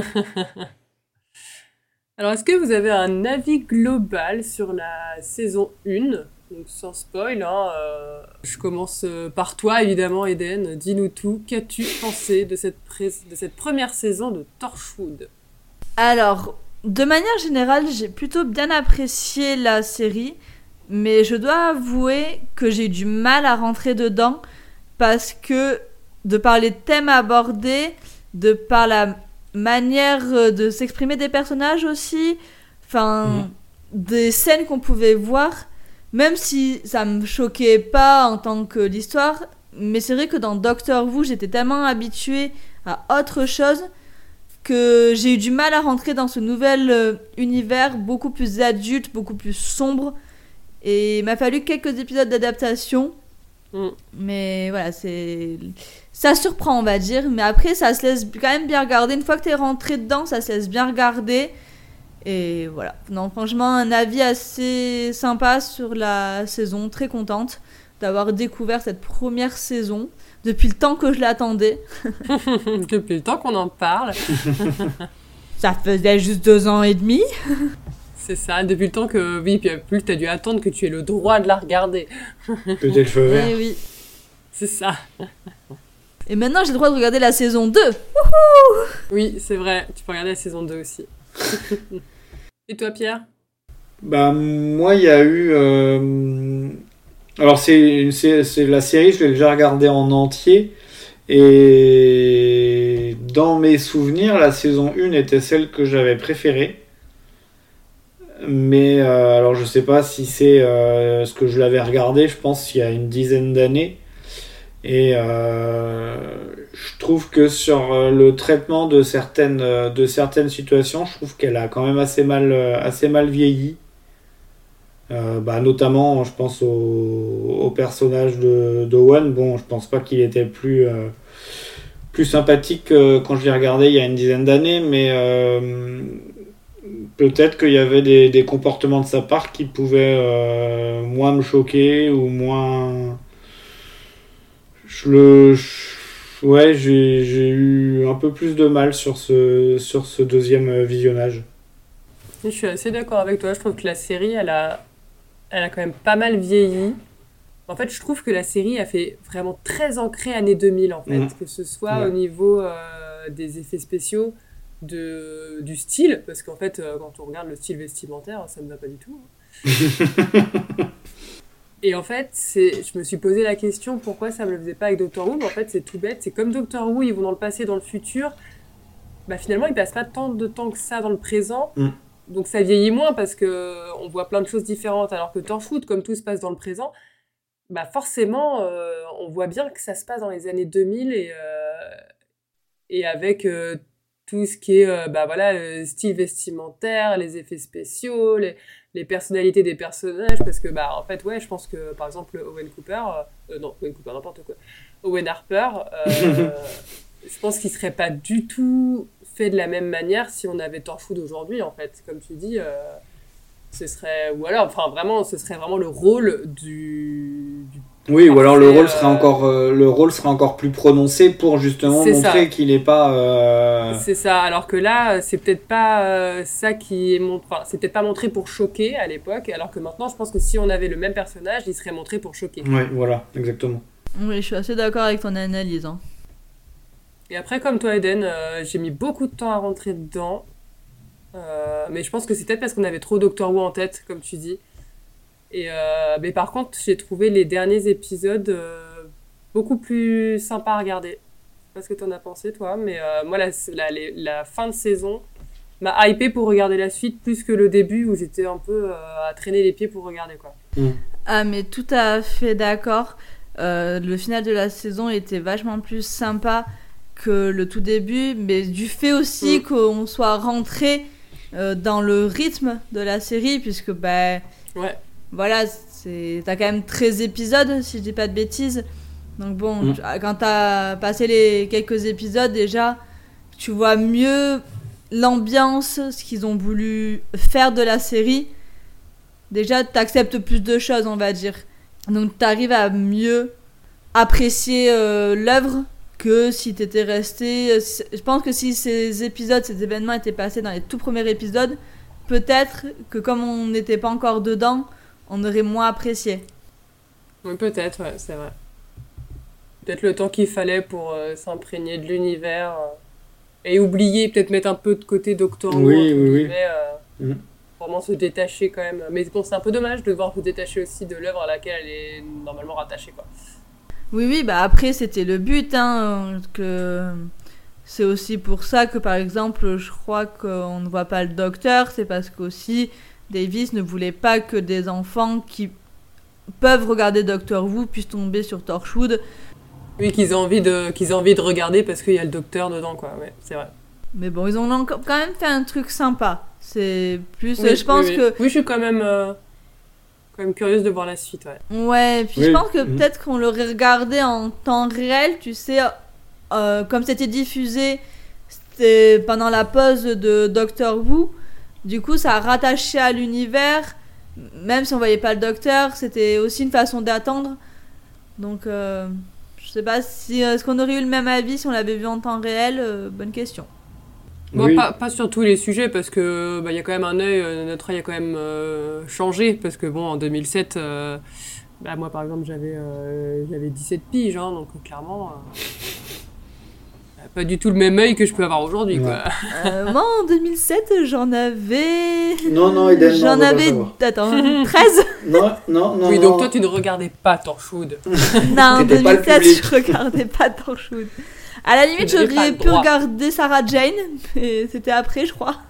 Alors, est-ce que vous avez un avis global sur la saison 1 ? Donc, sans spoil, hein, je commence par toi, évidemment, Eden. Dis-nous tout. Qu'as-tu pensé de cette première saison de Torchwood ? Alors, de manière générale, j'ai plutôt bien apprécié la série, mais je dois avouer que j'ai eu du mal à rentrer dedans parce que, de par les thèmes abordés, de par la manière de s'exprimer des personnages aussi, des scènes qu'on pouvait voir, même si ça me choquait pas en tant que l'histoire, mais c'est vrai que dans Doctor Who, j'étais tellement habituée à autre chose que j'ai eu du mal à rentrer dans ce nouvel univers beaucoup plus adulte, beaucoup plus sombre. Et il m'a fallu quelques épisodes d'adaptation. Mais voilà, ça surprend, on va dire. Mais après, ça se laisse quand même bien regarder. Une fois que t'es rentré dedans, ça se laisse bien regarder. Et voilà. Non, franchement, un avis assez sympa sur la saison. Très contente d'avoir découvert cette première saison. Depuis le temps que je l'attendais. Depuis le temps qu'on en parle. Ça faisait juste 2 ans et demi. C'est ça, depuis le temps que... Oui, puis plus t'as dû attendre que tu aies le droit de la regarder. Que t'aies le feu vert. Oui. C'est ça. Et maintenant, j'ai le droit de regarder la saison 2. Wouhou! Oui, c'est vrai. Tu peux regarder la saison 2 aussi. Et toi, Pierre ? Bah, moi, il y a eu... Alors, c'est la série, je l'ai déjà regardée en entier. Et dans mes souvenirs, la saison 1 était celle que j'avais préférée. Mais alors je sais pas si c'est ce que je l'avais regardé, je pense il y a une dizaine d'années. Et je trouve que sur le traitement de certaines situations, je trouve qu'elle a quand même assez mal vieilli. Notamment, je pense au personnage d'Owen. Bon, je pense pas qu'il était plus sympathique quand je l'ai regardé il y a une dizaine d'années, mais peut-être qu'il y avait des comportements de sa part qui pouvaient moins me choquer ou moins... j'ai eu un peu plus de mal sur ce deuxième visionnage. Je suis assez d'accord avec toi. Je trouve que la série, elle a quand même pas mal vieilli. En fait, je trouve que la série a fait vraiment très ancrée années 2000, en fait. Que ce soit au niveau des effets spéciaux, du style, parce qu'en fait, quand on regarde le style vestimentaire, ça ne va pas du tout. Et en fait, je me suis posé la question, pourquoi ça ne me le faisait pas avec Doctor Who ? En fait, c'est tout bête. C'est comme Doctor Who, ils vont dans le passé, dans le futur. Finalement, ils ne passent pas tant de temps que ça dans le présent. Donc ça vieillit moins parce qu'on voit plein de choses différentes. Alors que Torchwood, comme tout se passe dans le présent, forcément, on voit bien que ça se passe dans les années 2000 et avec tout ce qui est le style vestimentaire, les effets spéciaux, les personnalités des personnages, parce que en fait je pense que par exemple Owen Harper, je pense qu'il serait pas du tout fait de la même manière si on avait Torchwood aujourd'hui, en fait, comme tu dis. Ce serait vraiment le rôle du oui, ou alors le rôle serait encore plus prononcé pour justement montrer qu'il n'est pas... C'est ça, alors que là, c'est peut-être pas ça qui est c'est peut-être pas montré pour choquer à l'époque, alors que maintenant, je pense que si on avait le même personnage, il serait montré pour choquer. Oui, voilà, exactement. Oui, je suis assez d'accord avec ton analyse. Et après, comme toi, Eden, j'ai mis beaucoup de temps à rentrer dedans. Mais je pense que c'est peut-être parce qu'on avait trop Doctor Who en tête, comme tu dis. Mais par contre, j'ai trouvé les derniers épisodes beaucoup plus sympa à regarder. Je sais pas ce que t'en as pensé, toi, mais moi, la fin de saison m'a hypé pour regarder la suite plus que le début où j'étais un peu à traîner les pieds pour regarder, quoi. Ah, mais tout à fait d'accord. Le final de la saison était vachement plus sympa que le tout début, mais du fait aussi qu'on soit rentré dans le rythme de la série, puisque voilà, t'as quand même 13 épisodes, si je dis pas de bêtises. Donc bon, quand t'as passé les quelques épisodes, déjà, tu vois mieux l'ambiance, ce qu'ils ont voulu faire de la série. Déjà, t'acceptes plus de choses, on va dire. Donc t'arrives à mieux apprécier l'œuvre que si t'étais resté... Je pense que si ces événements étaient passés dans les tout premiers épisodes, peut-être que comme on n'était pas encore dedans, on aurait moins apprécié. Oui, peut-être, ouais, c'est vrai. Peut-être le temps qu'il fallait pour s'imprégner de l'univers et oublier, peut-être mettre un peu de côté Doctor Who. Oui. Vraiment se détacher quand même. Mais bon, c'est un peu dommage de devoir se détacher aussi de l'œuvre à laquelle elle est normalement rattachée, quoi. Oui, bah après c'était le but, que c'est aussi pour ça que par exemple je crois qu'on ne voit pas le docteur, c'est parce qu'aussi Davis ne voulait pas que des enfants qui peuvent regarder Doctor Who puissent tomber sur Torchwood. Oui, qu'ils aient envie de regarder parce qu'il y a le docteur dedans, quoi. Ouais, c'est vrai. Mais bon, ils ont quand même fait un truc sympa. C'est plus, je pense que... Oui, je suis quand même curieuse de voir la suite, ouais. Ouais, puis je pense que peut-être qu'on l'aurait regardé en temps réel, tu sais, comme c'était diffusé, c'était pendant la pause de Doctor Who, du coup ça a rattaché à l'univers, même si on voyait pas le docteur, c'était aussi une façon d'attendre. Donc, je sais pas si est-ce qu'on aurait eu le même avis si on l'avait vu en temps réel, bonne question. Bon, pas sur tous les sujets, parce que y a quand même notre œil a quand même changé, parce que bon, en 2007, moi par exemple j'avais 17 piges, donc clairement pas du tout le même œil que je peux avoir aujourd'hui, quoi. Moi en 2007 j'en avais... Non, Eden, j'en avais... Attends, 13. Non. Oui, donc toi tu ne regardais pas Torchwood. Non, en 2007 je regardais pas Torchwood. À la limite, j'aurais pu regarder Sarah Jane, mais c'était après, je crois.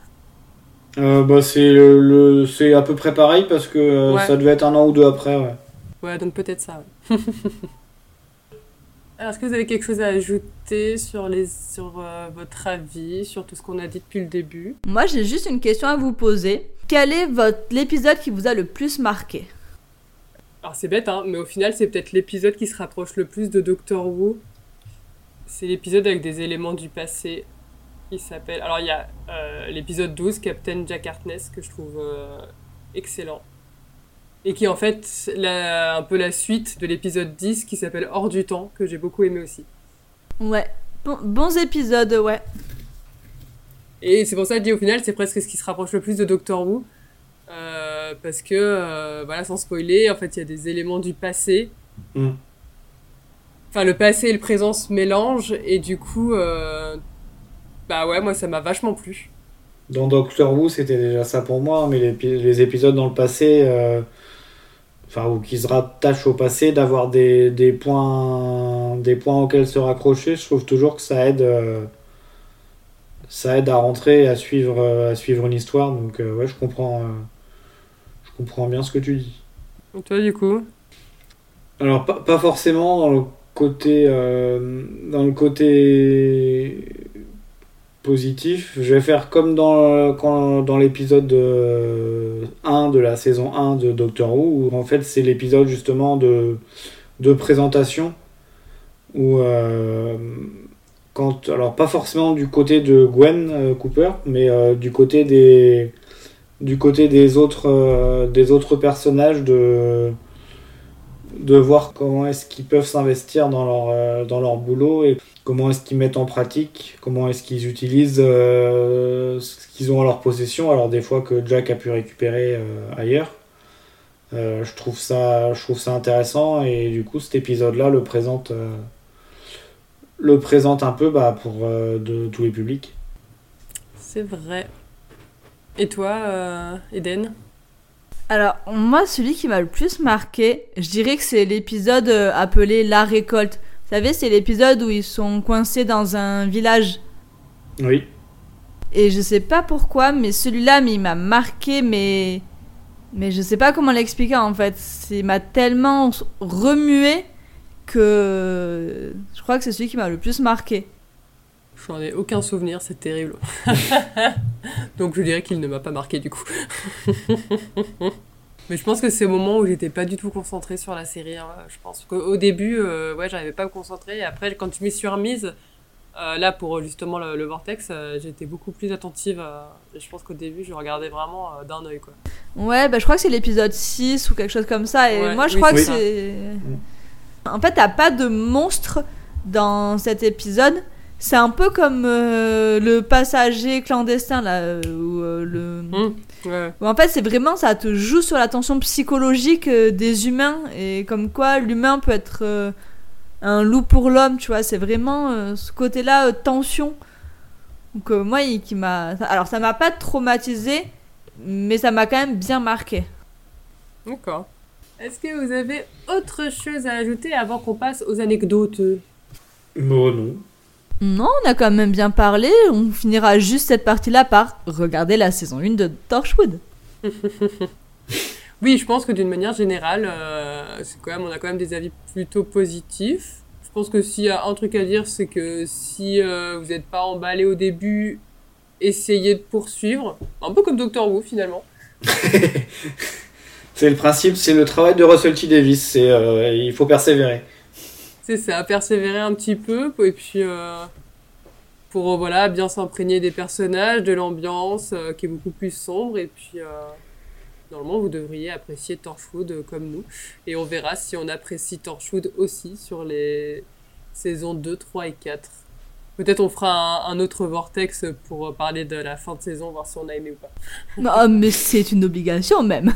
C'est à peu près pareil parce que ça devait être 1 an ou 2 après, ouais. Ouais, donc peut-être ça, ouais. Alors, est-ce que vous avez quelque chose à ajouter sur votre avis, sur tout ce qu'on a dit depuis le début ? Moi, j'ai juste une question à vous poser. Quel est l'épisode qui vous a le plus marqué ? Alors, c'est bête, mais au final, c'est peut-être l'épisode qui se rapproche le plus de Doctor Who. C'est l'épisode avec des éléments du passé qui s'appelle... Alors, il y a l'épisode 12, Captain Jack Harkness, que je trouve excellent. Et qui est en fait un peu la suite de l'épisode 10, qui s'appelle Hors du temps, que j'ai beaucoup aimé aussi. Ouais, bons épisodes, ouais. Et c'est pour ça que je dis, au final, c'est presque ce qui se rapproche le plus de Doctor Who. Parce que, sans spoiler, en fait, il y a des éléments du passé. Enfin, le passé et le présent se mélangent, et du coup, moi, ça m'a vachement plu. Dans Doctor Who, c'était déjà ça pour moi, mais les épisodes dans le passé, ou qui se rattachent au passé, d'avoir des points auxquels se raccrocher, je trouve toujours que ça aide à rentrer, à suivre une histoire. Donc, je comprends bien ce que tu dis. Et toi, du coup ? Alors, pas forcément dans le côté positif. Je vais faire comme dans l'épisode 1 de la saison 1 de Doctor Who, où en fait c'est l'épisode justement de présentation, où alors pas forcément du côté de Gwen Cooper, mais du côté des autres personnages, de voir comment est-ce qu'ils peuvent s'investir dans leur boulot, et comment est-ce qu'ils mettent en pratique, comment est-ce qu'ils utilisent ce qu'ils ont à leur possession, alors des fois que Jack a pu récupérer ailleurs. Je trouve ça intéressant, et du coup cet épisode-là le présente un peu pour de tous les publics. C'est vrai. Et toi, Eden ? Alors, moi, celui qui m'a le plus marqué, je dirais que c'est l'épisode appelé La Récolte. savez, c'est l'épisode où ils sont coincés dans un village. Oui. Et je sais pas pourquoi, mais celui-là, il m'a marqué, mais je sais pas comment l'expliquer en fait. Il m'a tellement remué que je crois que c'est celui qui m'a le plus marqué. J'en ai aucun souvenir, c'est terrible. Donc je dirais qu'il ne m'a pas marqué du coup. Mais je pense que c'est au moment où j'étais pas du tout concentrée sur la série. Hein. Je pense qu'au début, j'arrivais pas à me concentrer. Et après, quand je m'y suis remise, là pour justement le Vortex, j'étais beaucoup plus attentive. Et je pense qu'au début, je regardais vraiment d'un œil, quoi. Ouais, je crois que c'est l'épisode 6 ou quelque chose comme ça. Et moi, je crois que c'est... En fait, t'as pas de monstre dans cet épisode. C'est un peu comme le passager clandestin, là, où en fait, c'est vraiment, ça te joue sur la tension psychologique des humains, et comme quoi l'humain peut être un loup pour l'homme, tu vois, c'est vraiment ce côté-là, tension. Donc moi, qui m'a... Alors, ça m'a pas traumatisé, mais ça m'a quand même bien marqué. D'accord. Est-ce que vous avez autre chose à ajouter avant qu'on passe aux anecdotes ? Non. Non, on a quand même bien parlé. On finira juste cette partie-là par regarder la saison 1 de Torchwood. Oui, je pense que d'une manière générale, on a quand même des avis plutôt positifs. Je pense que s'il y a un truc à dire, c'est que si vous n'êtes pas emballé au début, essayez de poursuivre. Un peu comme Doctor Who, finalement. C'est le principe, c'est le travail de Russell T Davies. Il faut persévérer. C'est ça, persévérer un petit peu, et puis pour bien s'imprégner des personnages, de l'ambiance qui est beaucoup plus sombre, et puis normalement vous devriez apprécier Torchwood comme nous, et on verra si on apprécie Torchwood aussi sur les saisons 2, 3 et 4. Peut-être on fera un autre vortex pour parler de la fin de saison, voir si on a aimé ou pas. Non, mais c'est une obligation même.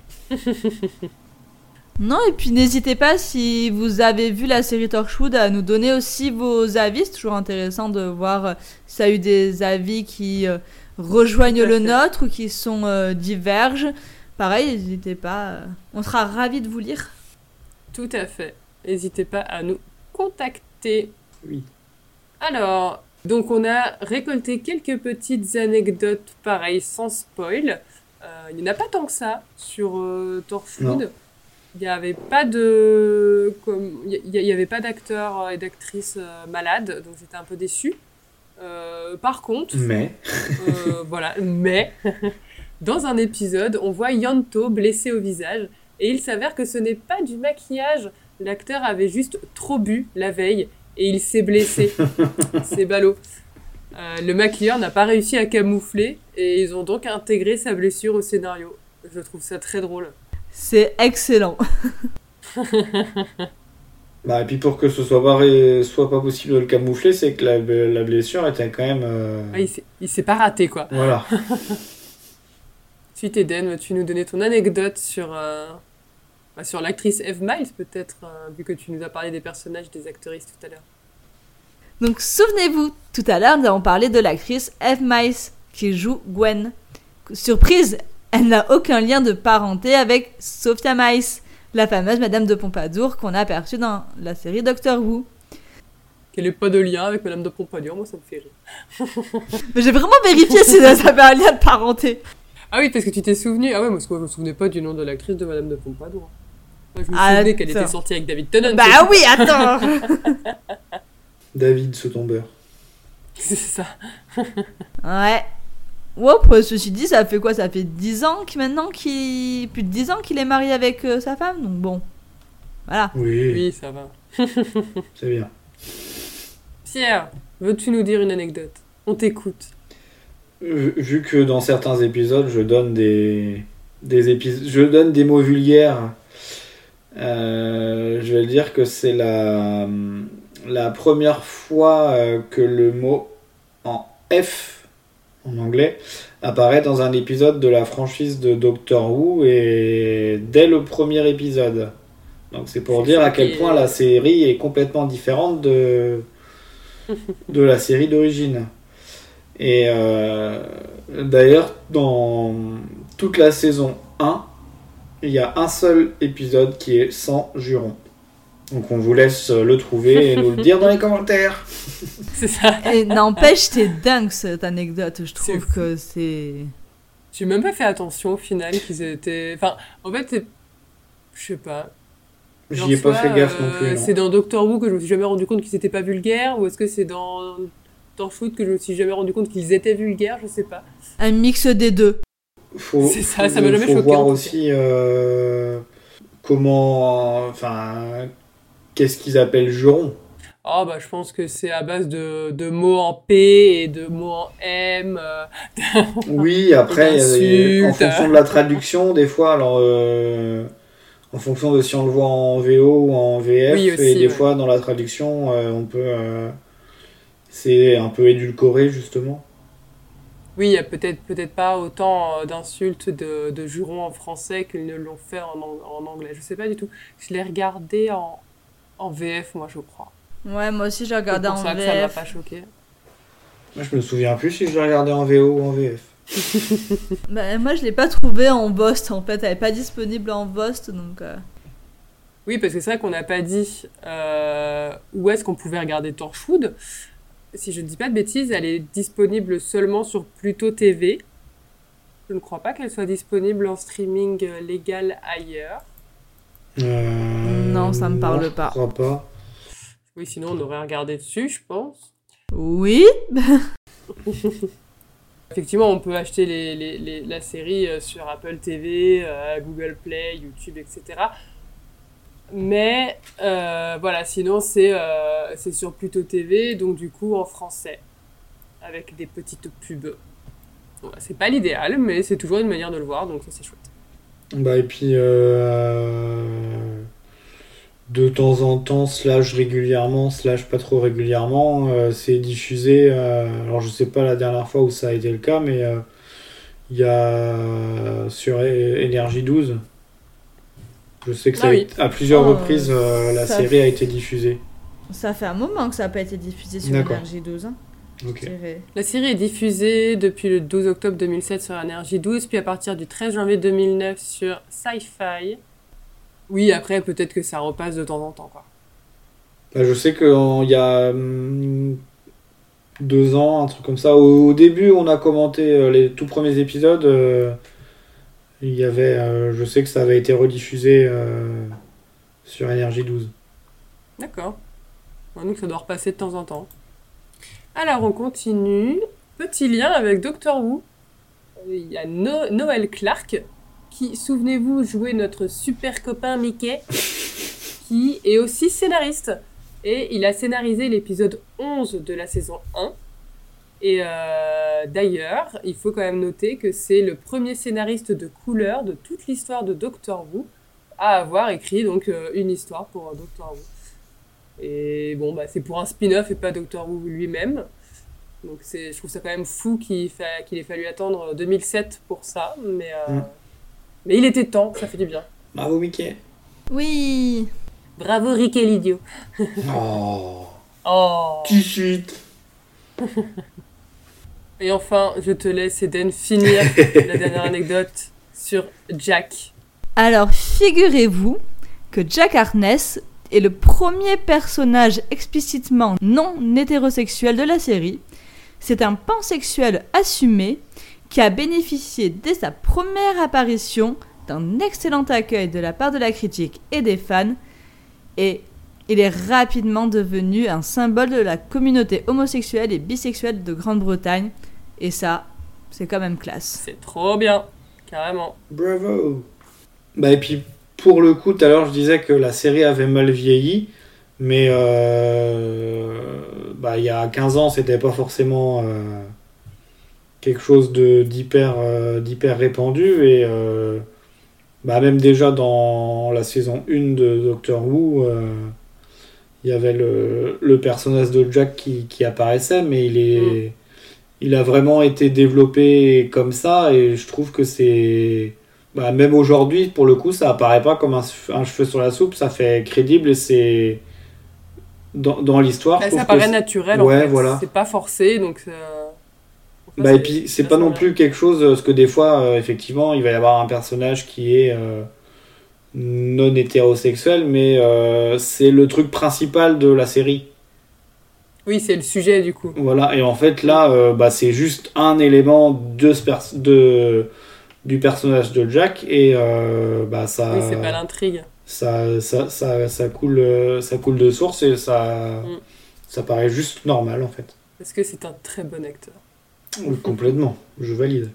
Non, et puis n'hésitez pas, si vous avez vu la série Torchwood, à nous donner aussi vos avis. C'est toujours intéressant de voir si ça a eu des avis qui rejoignent le nôtre ou qui sont divergent. Pareil, n'hésitez pas, on sera ravis de vous lire. Tout à fait. N'hésitez pas à nous contacter. Oui. Alors, donc on a récolté quelques petites anecdotes, pareil, sans spoil. Il n'y en a pas tant que ça sur Torchwood. Non. Il n'y avait pas d'acteurs et d'actrices malades, donc j'étais un peu déçue. Par contre, mais dans un épisode, on voit Ianto blessé au visage, et il s'avère que ce n'est pas du maquillage. L'acteur avait juste trop bu la veille, et il s'est blessé. C'est ballot. Le maquilleur n'a pas réussi à camoufler, et ils ont donc intégré sa blessure au scénario. Je trouve ça très drôle. C'est excellent. Et puis pour que ce soit pas possible de le camoufler, c'est que la blessure était quand même... il s'est pas raté, quoi. Voilà. Ensuite, Eden, vas-tu nous donner ton anecdote sur l'actrice Eve Miles, peut-être, vu que tu nous as parlé des personnages, des actrices tout à l'heure. Donc, souvenez-vous, tout à l'heure, nous avons parlé de l'actrice Eve Miles, qui joue Gwen. Surprise, elle n'a aucun lien de parenté avec Sophia Miles, la fameuse Madame de Pompadour qu'on a aperçue dans la série Doctor Who. Qu'elle n'ait pas de lien avec Madame de Pompadour, moi ça me fait rire. Mais j'ai vraiment vérifié si ça avait un lien de parenté. Ah oui, parce que tu t'es souvenu. Ah ouais, moi je me souvenais pas du nom de l'actrice de Madame de Pompadour. Moi, je me souvenais qu'elle était sortie avec David Tennant. Bah oui, attends. David ce tombeur. C'est ça. Ouais. Ceci dit, ça fait quoi ? Ça fait 10 ans plus de 10 ans qu'il est marié avec sa femme, donc bon. Voilà. Oui, ça va. C'est bien. Pierre, veux-tu nous dire une anecdote ? On t'écoute. Vu que dans certains épisodes, je donne je donne des mots vulgaires, je vais dire que c'est la première fois que le mot en F, en anglais, apparaît dans un épisode de la franchise de Doctor Who, et dès le premier épisode. Donc c'est pour dire à quel point la série est complètement différente de la série d'origine. Et d'ailleurs, dans toute la saison 1, il y a un seul épisode qui est sans juron. Donc on vous laisse le trouver et nous le dire dans les commentaires. C'est ça. Et n'empêche, c'est dingue cette anecdote. Je trouve C'est que c'est. J'ai même pas fait attention au final qu'ils étaient. Enfin, en fait, je sais pas. J'y ai pas fait gaffe non plus. Non. C'est dans Doctor Who que je me suis jamais rendu compte qu'ils étaient pas vulgaires, ou est-ce que c'est dans Torchwood que je me suis jamais rendu compte qu'ils étaient vulgaires, je sais pas. Un mix des deux. C'est ça, ça m'a jamais choqué. Faut voir en tout aussi comment, qu'est-ce qu'ils appellent juron. Ah bah je pense que c'est à base de mots en P et de mots en M. Oui, après, en d'insultes. fonction de la traduction, des fois, alors en fonction de si on le voit en VO ou en VF, Oui, aussi, et des ouais. fois dans la traduction, on peut, c'est un peu édulcoré justement. Oui, il y a peut-être pas autant d'insultes de jurons en français qu'ils ne l'ont fait en anglais. Je sais pas du tout. Je l'ai regardé en VF, moi, je crois. Ouais, moi aussi j'ai C'est regardé pour en ça que ça m'a VF. pas choqué. Moi, je me souviens plus si je l'ai regardé en VO ou en VF. Bah, moi je l'ai pas trouvé en Vost en fait, elle est pas disponible en Vost donc. Oui, parce que c'est vrai qu'on n'a pas dit où est-ce qu'on pouvait regarder Torchwood. Si je ne dis pas de bêtises, elle est disponible seulement sur Pluto TV. Je ne crois pas qu'elle soit disponible en streaming légal ailleurs. Non, ça me parle non, pas. Je crois pas. Oui, sinon on aurait regardé dessus, je pense. Oui. Effectivement, on peut acheter la série sur Apple TV, Google Play, YouTube, etc. Mais voilà, sinon c'est sur Pluto TV, donc du coup en français, avec des petites pubs. Bon, c'est pas l'idéal, mais c'est toujours une manière de le voir, donc ça c'est chouette. Bah, et puis, de temps en temps, slash régulièrement, slash pas trop régulièrement, c'est diffusé. Alors, je sais pas la dernière fois où ça a été le cas, mais il y a sur Énergie 12. Je sais que oui. à plusieurs Oh, reprises, la ça série a été diffusée. Ça fait un moment que ça n'a pas été diffusé sur D'accord. Énergie 12. Hein. Ok. Je dirais. La série est diffusée depuis le 12 octobre 2007 sur Énergie 12, puis à partir du 13 janvier 2009 sur Sci-Fi. Oui, après peut-être que ça repasse de temps en temps, quoi. Bah, je sais qu'il y a 2 ans, un truc comme ça. Au début, on a commenté les tout premiers épisodes. Il y avait, je sais que ça avait été rediffusé sur Énergie 12. D'accord. Ouais, donc ça doit repasser de temps en temps. Alors on continue. Petit lien avec Doctor Who. Il y a Noël Clark qui, souvenez-vous, jouait notre super copain Mickey, qui est aussi scénariste. Et il a scénarisé l'épisode 11 de la saison 1. Et d'ailleurs, il faut quand même noter que c'est le premier scénariste de couleur de toute l'histoire de Doctor Who à avoir écrit donc une histoire pour Doctor Who. Et bon, bah, c'est pour un spin-off et pas Doctor Who lui-même. Donc je trouve ça quand même fou qu'il ait fallu attendre 2007 pour ça. Mais il était temps, ça fait du bien. Bravo Mickey. Oui. Bravo Rick et l'idiot. Oh. Oh. Tout de suite. Et enfin, je te laisse Eden finir la dernière anecdote sur Jack. Alors, figurez-vous que Jack Harkness est le premier personnage explicitement non hétérosexuel de la série. C'est un pansexuel assumé qui a bénéficié dès sa première apparition d'un excellent accueil de la part de la critique et des fans, et il est rapidement devenu un symbole de la communauté homosexuelle et bisexuelle de Grande-Bretagne, et ça, c'est quand même classe. C'est trop bien, carrément. Bravo. Bah, et puis pour le coup, tout à l'heure je disais que la série avait mal vieilli, mais il y a 15 ans c'était pas forcément quelque chose d'hyper répandu, et même déjà dans la saison 1 de Doctor Who, il y avait le personnage de Jack qui apparaissait, mais il a vraiment été développé comme ça, et je trouve que c'est... même aujourd'hui, pour le coup, ça apparaît pas comme un cheveu sur la soupe, ça fait crédible, et c'est... Dans l'histoire... Ça paraît naturel, ouais, en fait. Voilà. C'est pas forcé, donc... et puis, c'est pas non plus quelque chose... Parce que des fois, effectivement, il va y avoir un personnage qui est non hétérosexuel, mais c'est le truc principal de la série. Oui, c'est le sujet du coup. Voilà, et en fait là, c'est juste un élément du personnage de Jack, et ça... Oui, c'est pas l'intrigue. Ça coule de source, et ça paraît juste normal en fait. Parce que c'est un très bon acteur. Oui, complètement, je valide.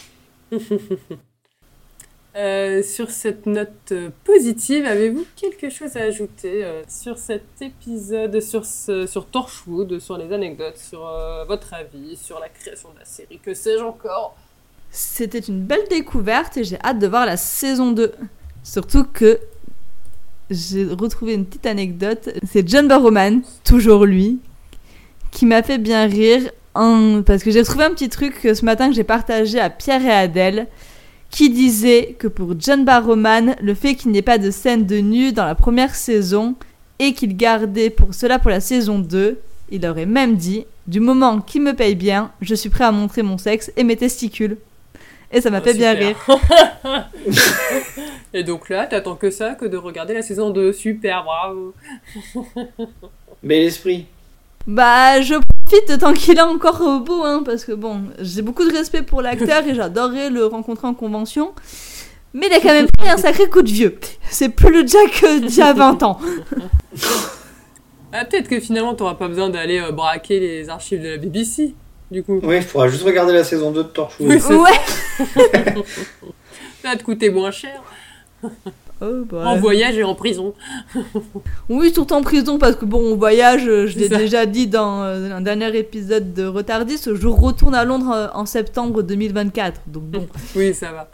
Sur cette note positive, avez-vous quelque chose à ajouter sur cet épisode, sur Torchwood, sur les anecdotes, sur votre avis, sur la création de la série, que sais-je encore? C'était une belle découverte et j'ai hâte de voir la saison 2. Surtout que j'ai retrouvé une petite anecdote. C'est John Barrowman, toujours lui, qui m'a fait bien rire parce que j'ai trouvé un petit truc ce matin que j'ai partagé à Pierre et Adèle, qui disait que pour John Barrowman, le fait qu'il n'y ait pas de scène de nu dans la première saison et qu'il gardait pour cela pour la saison 2, il aurait même dit « Du moment qu'il me paye bien, je suis prêt à montrer mon sexe et mes testicules ». Et ça m'a fait bien rire. Et donc là, t'attends que ça, que de regarder la saison 2. Super, bravo. Bel esprit. Je profite tant qu'il est encore beau, parce que bon, j'ai beaucoup de respect pour l'acteur et j'adorerais le rencontrer en convention. Mais il a quand même pris un sacré coup de vieux. C'est plus le Jack d'il y a 20 ans. Peut-être que finalement, t'auras pas besoin d'aller braquer les archives de la BBC, du coup. Oui, il faudra juste regarder la saison 2 de Torchwood. Oui, Ouais. Ça va te coûter moins cher. Oh, En voyage et en prison. Oui, surtout en prison, parce que bon, en voyage, je l'ai ça. déjà dit dans un dernier épisode de Retardis, je retourne à Londres en septembre 2024. Donc bon. Oui, ça va.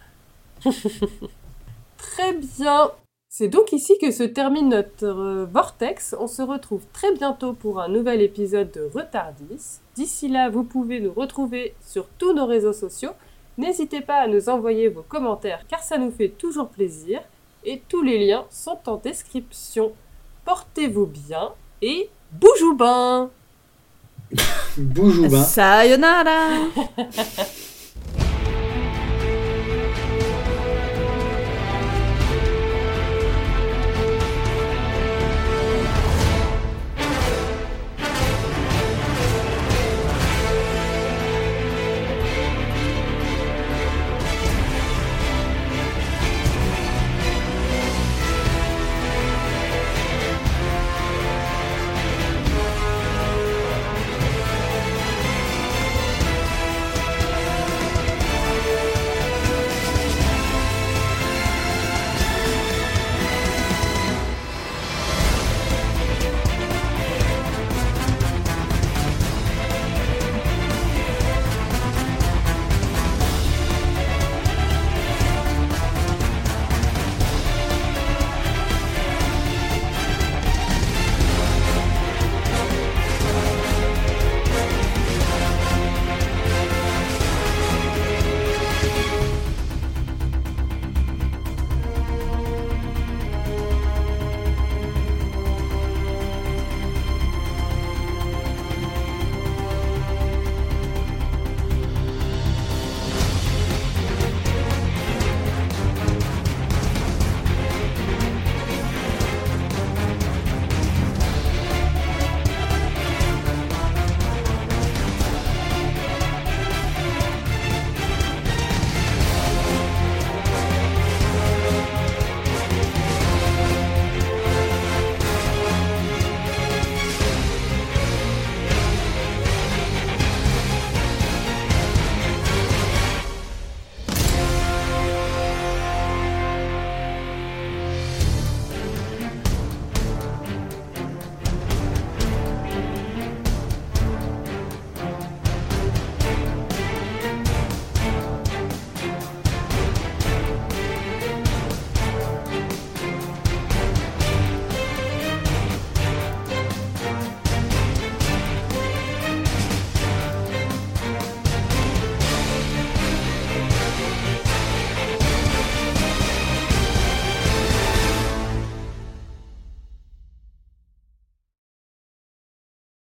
Très bien. C'est donc ici que se termine notre Vortex. On se retrouve très bientôt pour un nouvel épisode de Retardis. D'ici là, vous pouvez nous retrouver sur tous nos réseaux sociaux. N'hésitez pas à nous envoyer vos commentaires car ça nous fait toujours plaisir. Et tous les liens sont en description. Portez-vous bien et boujoubain! Boujouba. Sayonara.